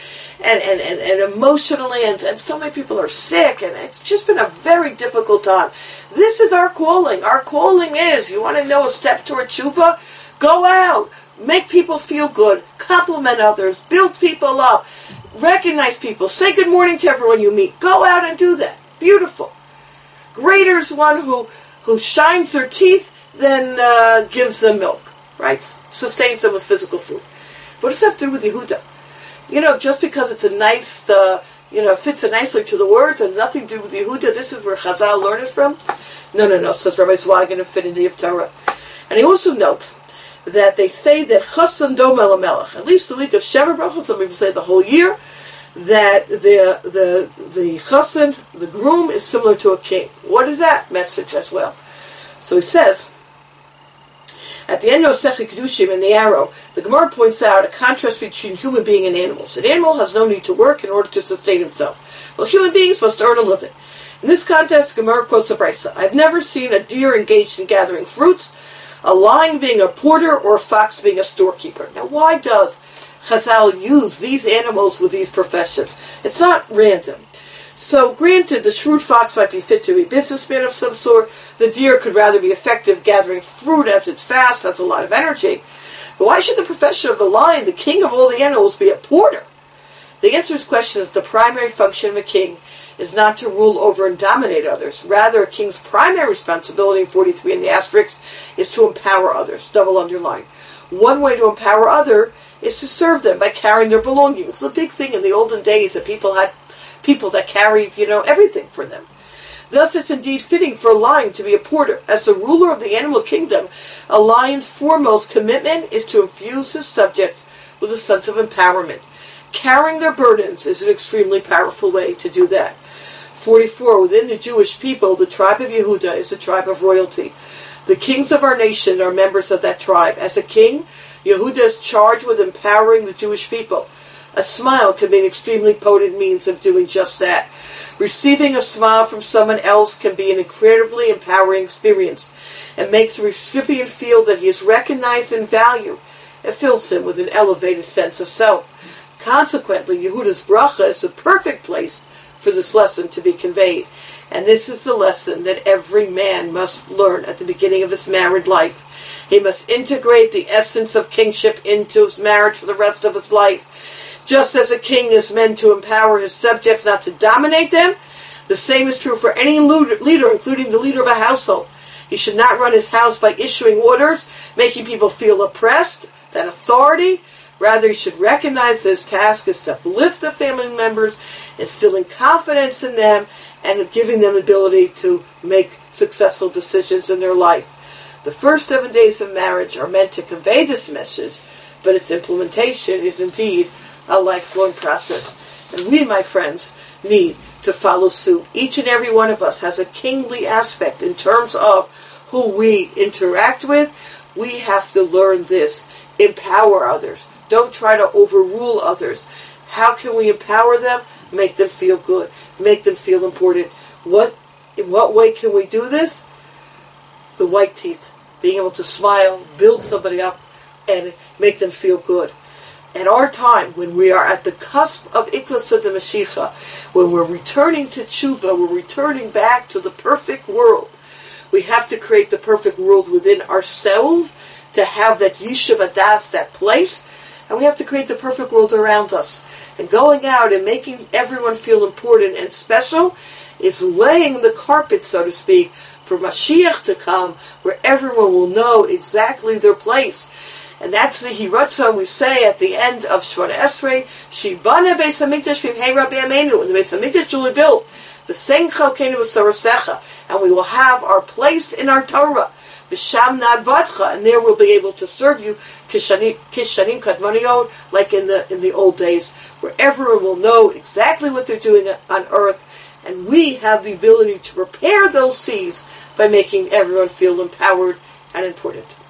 Speaker 1: emotionally, and so many people are sick, and it's just been a very difficult time. This is our calling. Our calling is, you want to know a step toward tshuva? Go out, make people feel good, compliment others, build people up, recognize people, say good morning to everyone you meet. Go out and do that. Beautiful. Greater is one who shines their teeth than gives them milk, right? Sustains them with physical food. What does that have to do with Yehuda? Just because it's a nice, fits nicely to the words and nothing to do with Yehuda, this is where Chazal learned it from? No, says Rabbi Zweig, fit in the Haftarah. And he also notes that they say that Chassan Dom El Melech, at least the week of Shever Brachot, some people say the whole year, that the chassan, the groom, is similar to a king. What is that message as well? So he says, at the end of Masechet Kedushim in the arrow, the Gemara points out a contrast between human being and animals. An animal has no need to work in order to sustain himself, while human beings must earn a living. In this context, Gemara quotes a brisa. I've never seen a deer engaged in gathering fruits, a lion being a porter, or a fox being a storekeeper. Now, why does Chazal use these animals with these professions? It's not random. So, granted, the shrewd fox might be fit to be a businessman of some sort. The deer could rather be effective gathering fruit as it's fast. That's a lot of energy. But why should the profession of the lion, the king of all the animals, be a porter? The answer to this question is the primary function of a king is not to rule over and dominate others. Rather, a king's primary responsibility in 43 in the asterisk is to empower others. Double underline. One way to empower others is to serve them by carrying their belongings. It's a big thing in the olden days that people had people that carried, everything for them. Thus, it's indeed fitting for a lion to be a porter. As the ruler of the animal kingdom, a lion's foremost commitment is to infuse his subjects with a sense of empowerment. Carrying their burdens is an extremely powerful way to do that. 44. Within the Jewish people, the tribe of Yehuda is a tribe of royalty. The kings of our nation are members of that tribe. As a king, Yehuda is charged with empowering the Jewish people. A smile can be an extremely potent means of doing just that. Receiving a smile from someone else can be an incredibly empowering experience. It makes the recipient feel that he is recognized and valued. It fills him with an elevated sense of self. Consequently, Yehuda's bracha is the perfect place for this lesson to be conveyed. And this is the lesson that every man must learn at the beginning of his married life. He must integrate the essence of kingship into his marriage for the rest of his life. Just as a king is meant to empower his subjects, not to dominate them, the same is true for any leader, including the leader of a household. He should not run his house by issuing orders, making people feel oppressed, that authority. Rather, he should recognize that his task is to uplift the family members, instilling confidence in them, and giving them the ability to make successful decisions in their life. The first 7 days of marriage are meant to convey this message, but its implementation is indeed a lifelong process. And we, my friends, need to follow suit. Each and every one of us has a kingly aspect in terms of who we interact with. We have to learn this. Empower others. Don't try to overrule others. How can we empower them? Make them feel good. Make them feel important. In what way can we do this? The white teeth. Being able to smile, build somebody up, and make them feel good. At our time, when we are at the cusp of Iklas de Mashiach, when we're returning to Tshuva, we're returning back to the perfect world. We have to create the perfect world within ourselves to have that Yishuv Adas, that place. And we have to create the perfect world around us. And going out and making everyone feel important and special is laying the carpet, so to speak, for Mashiach to come, where everyone will know exactly their place. And that's the Hiratzon we say at the end of Shemona Esrei, Shibana Beis HaMikdash B'mhei Rabbi Ameinu, when the Beis HaMikdash will be built, the same Chalkeinu V'Sarasecha, and we will have our place in our Torah. V'sham nadvatcha, and there we'll be able to serve you kishanim kadmoniot, like in the old days, where everyone will know exactly what they're doing on earth, and we have the ability to prepare those seeds by making everyone feel empowered and important.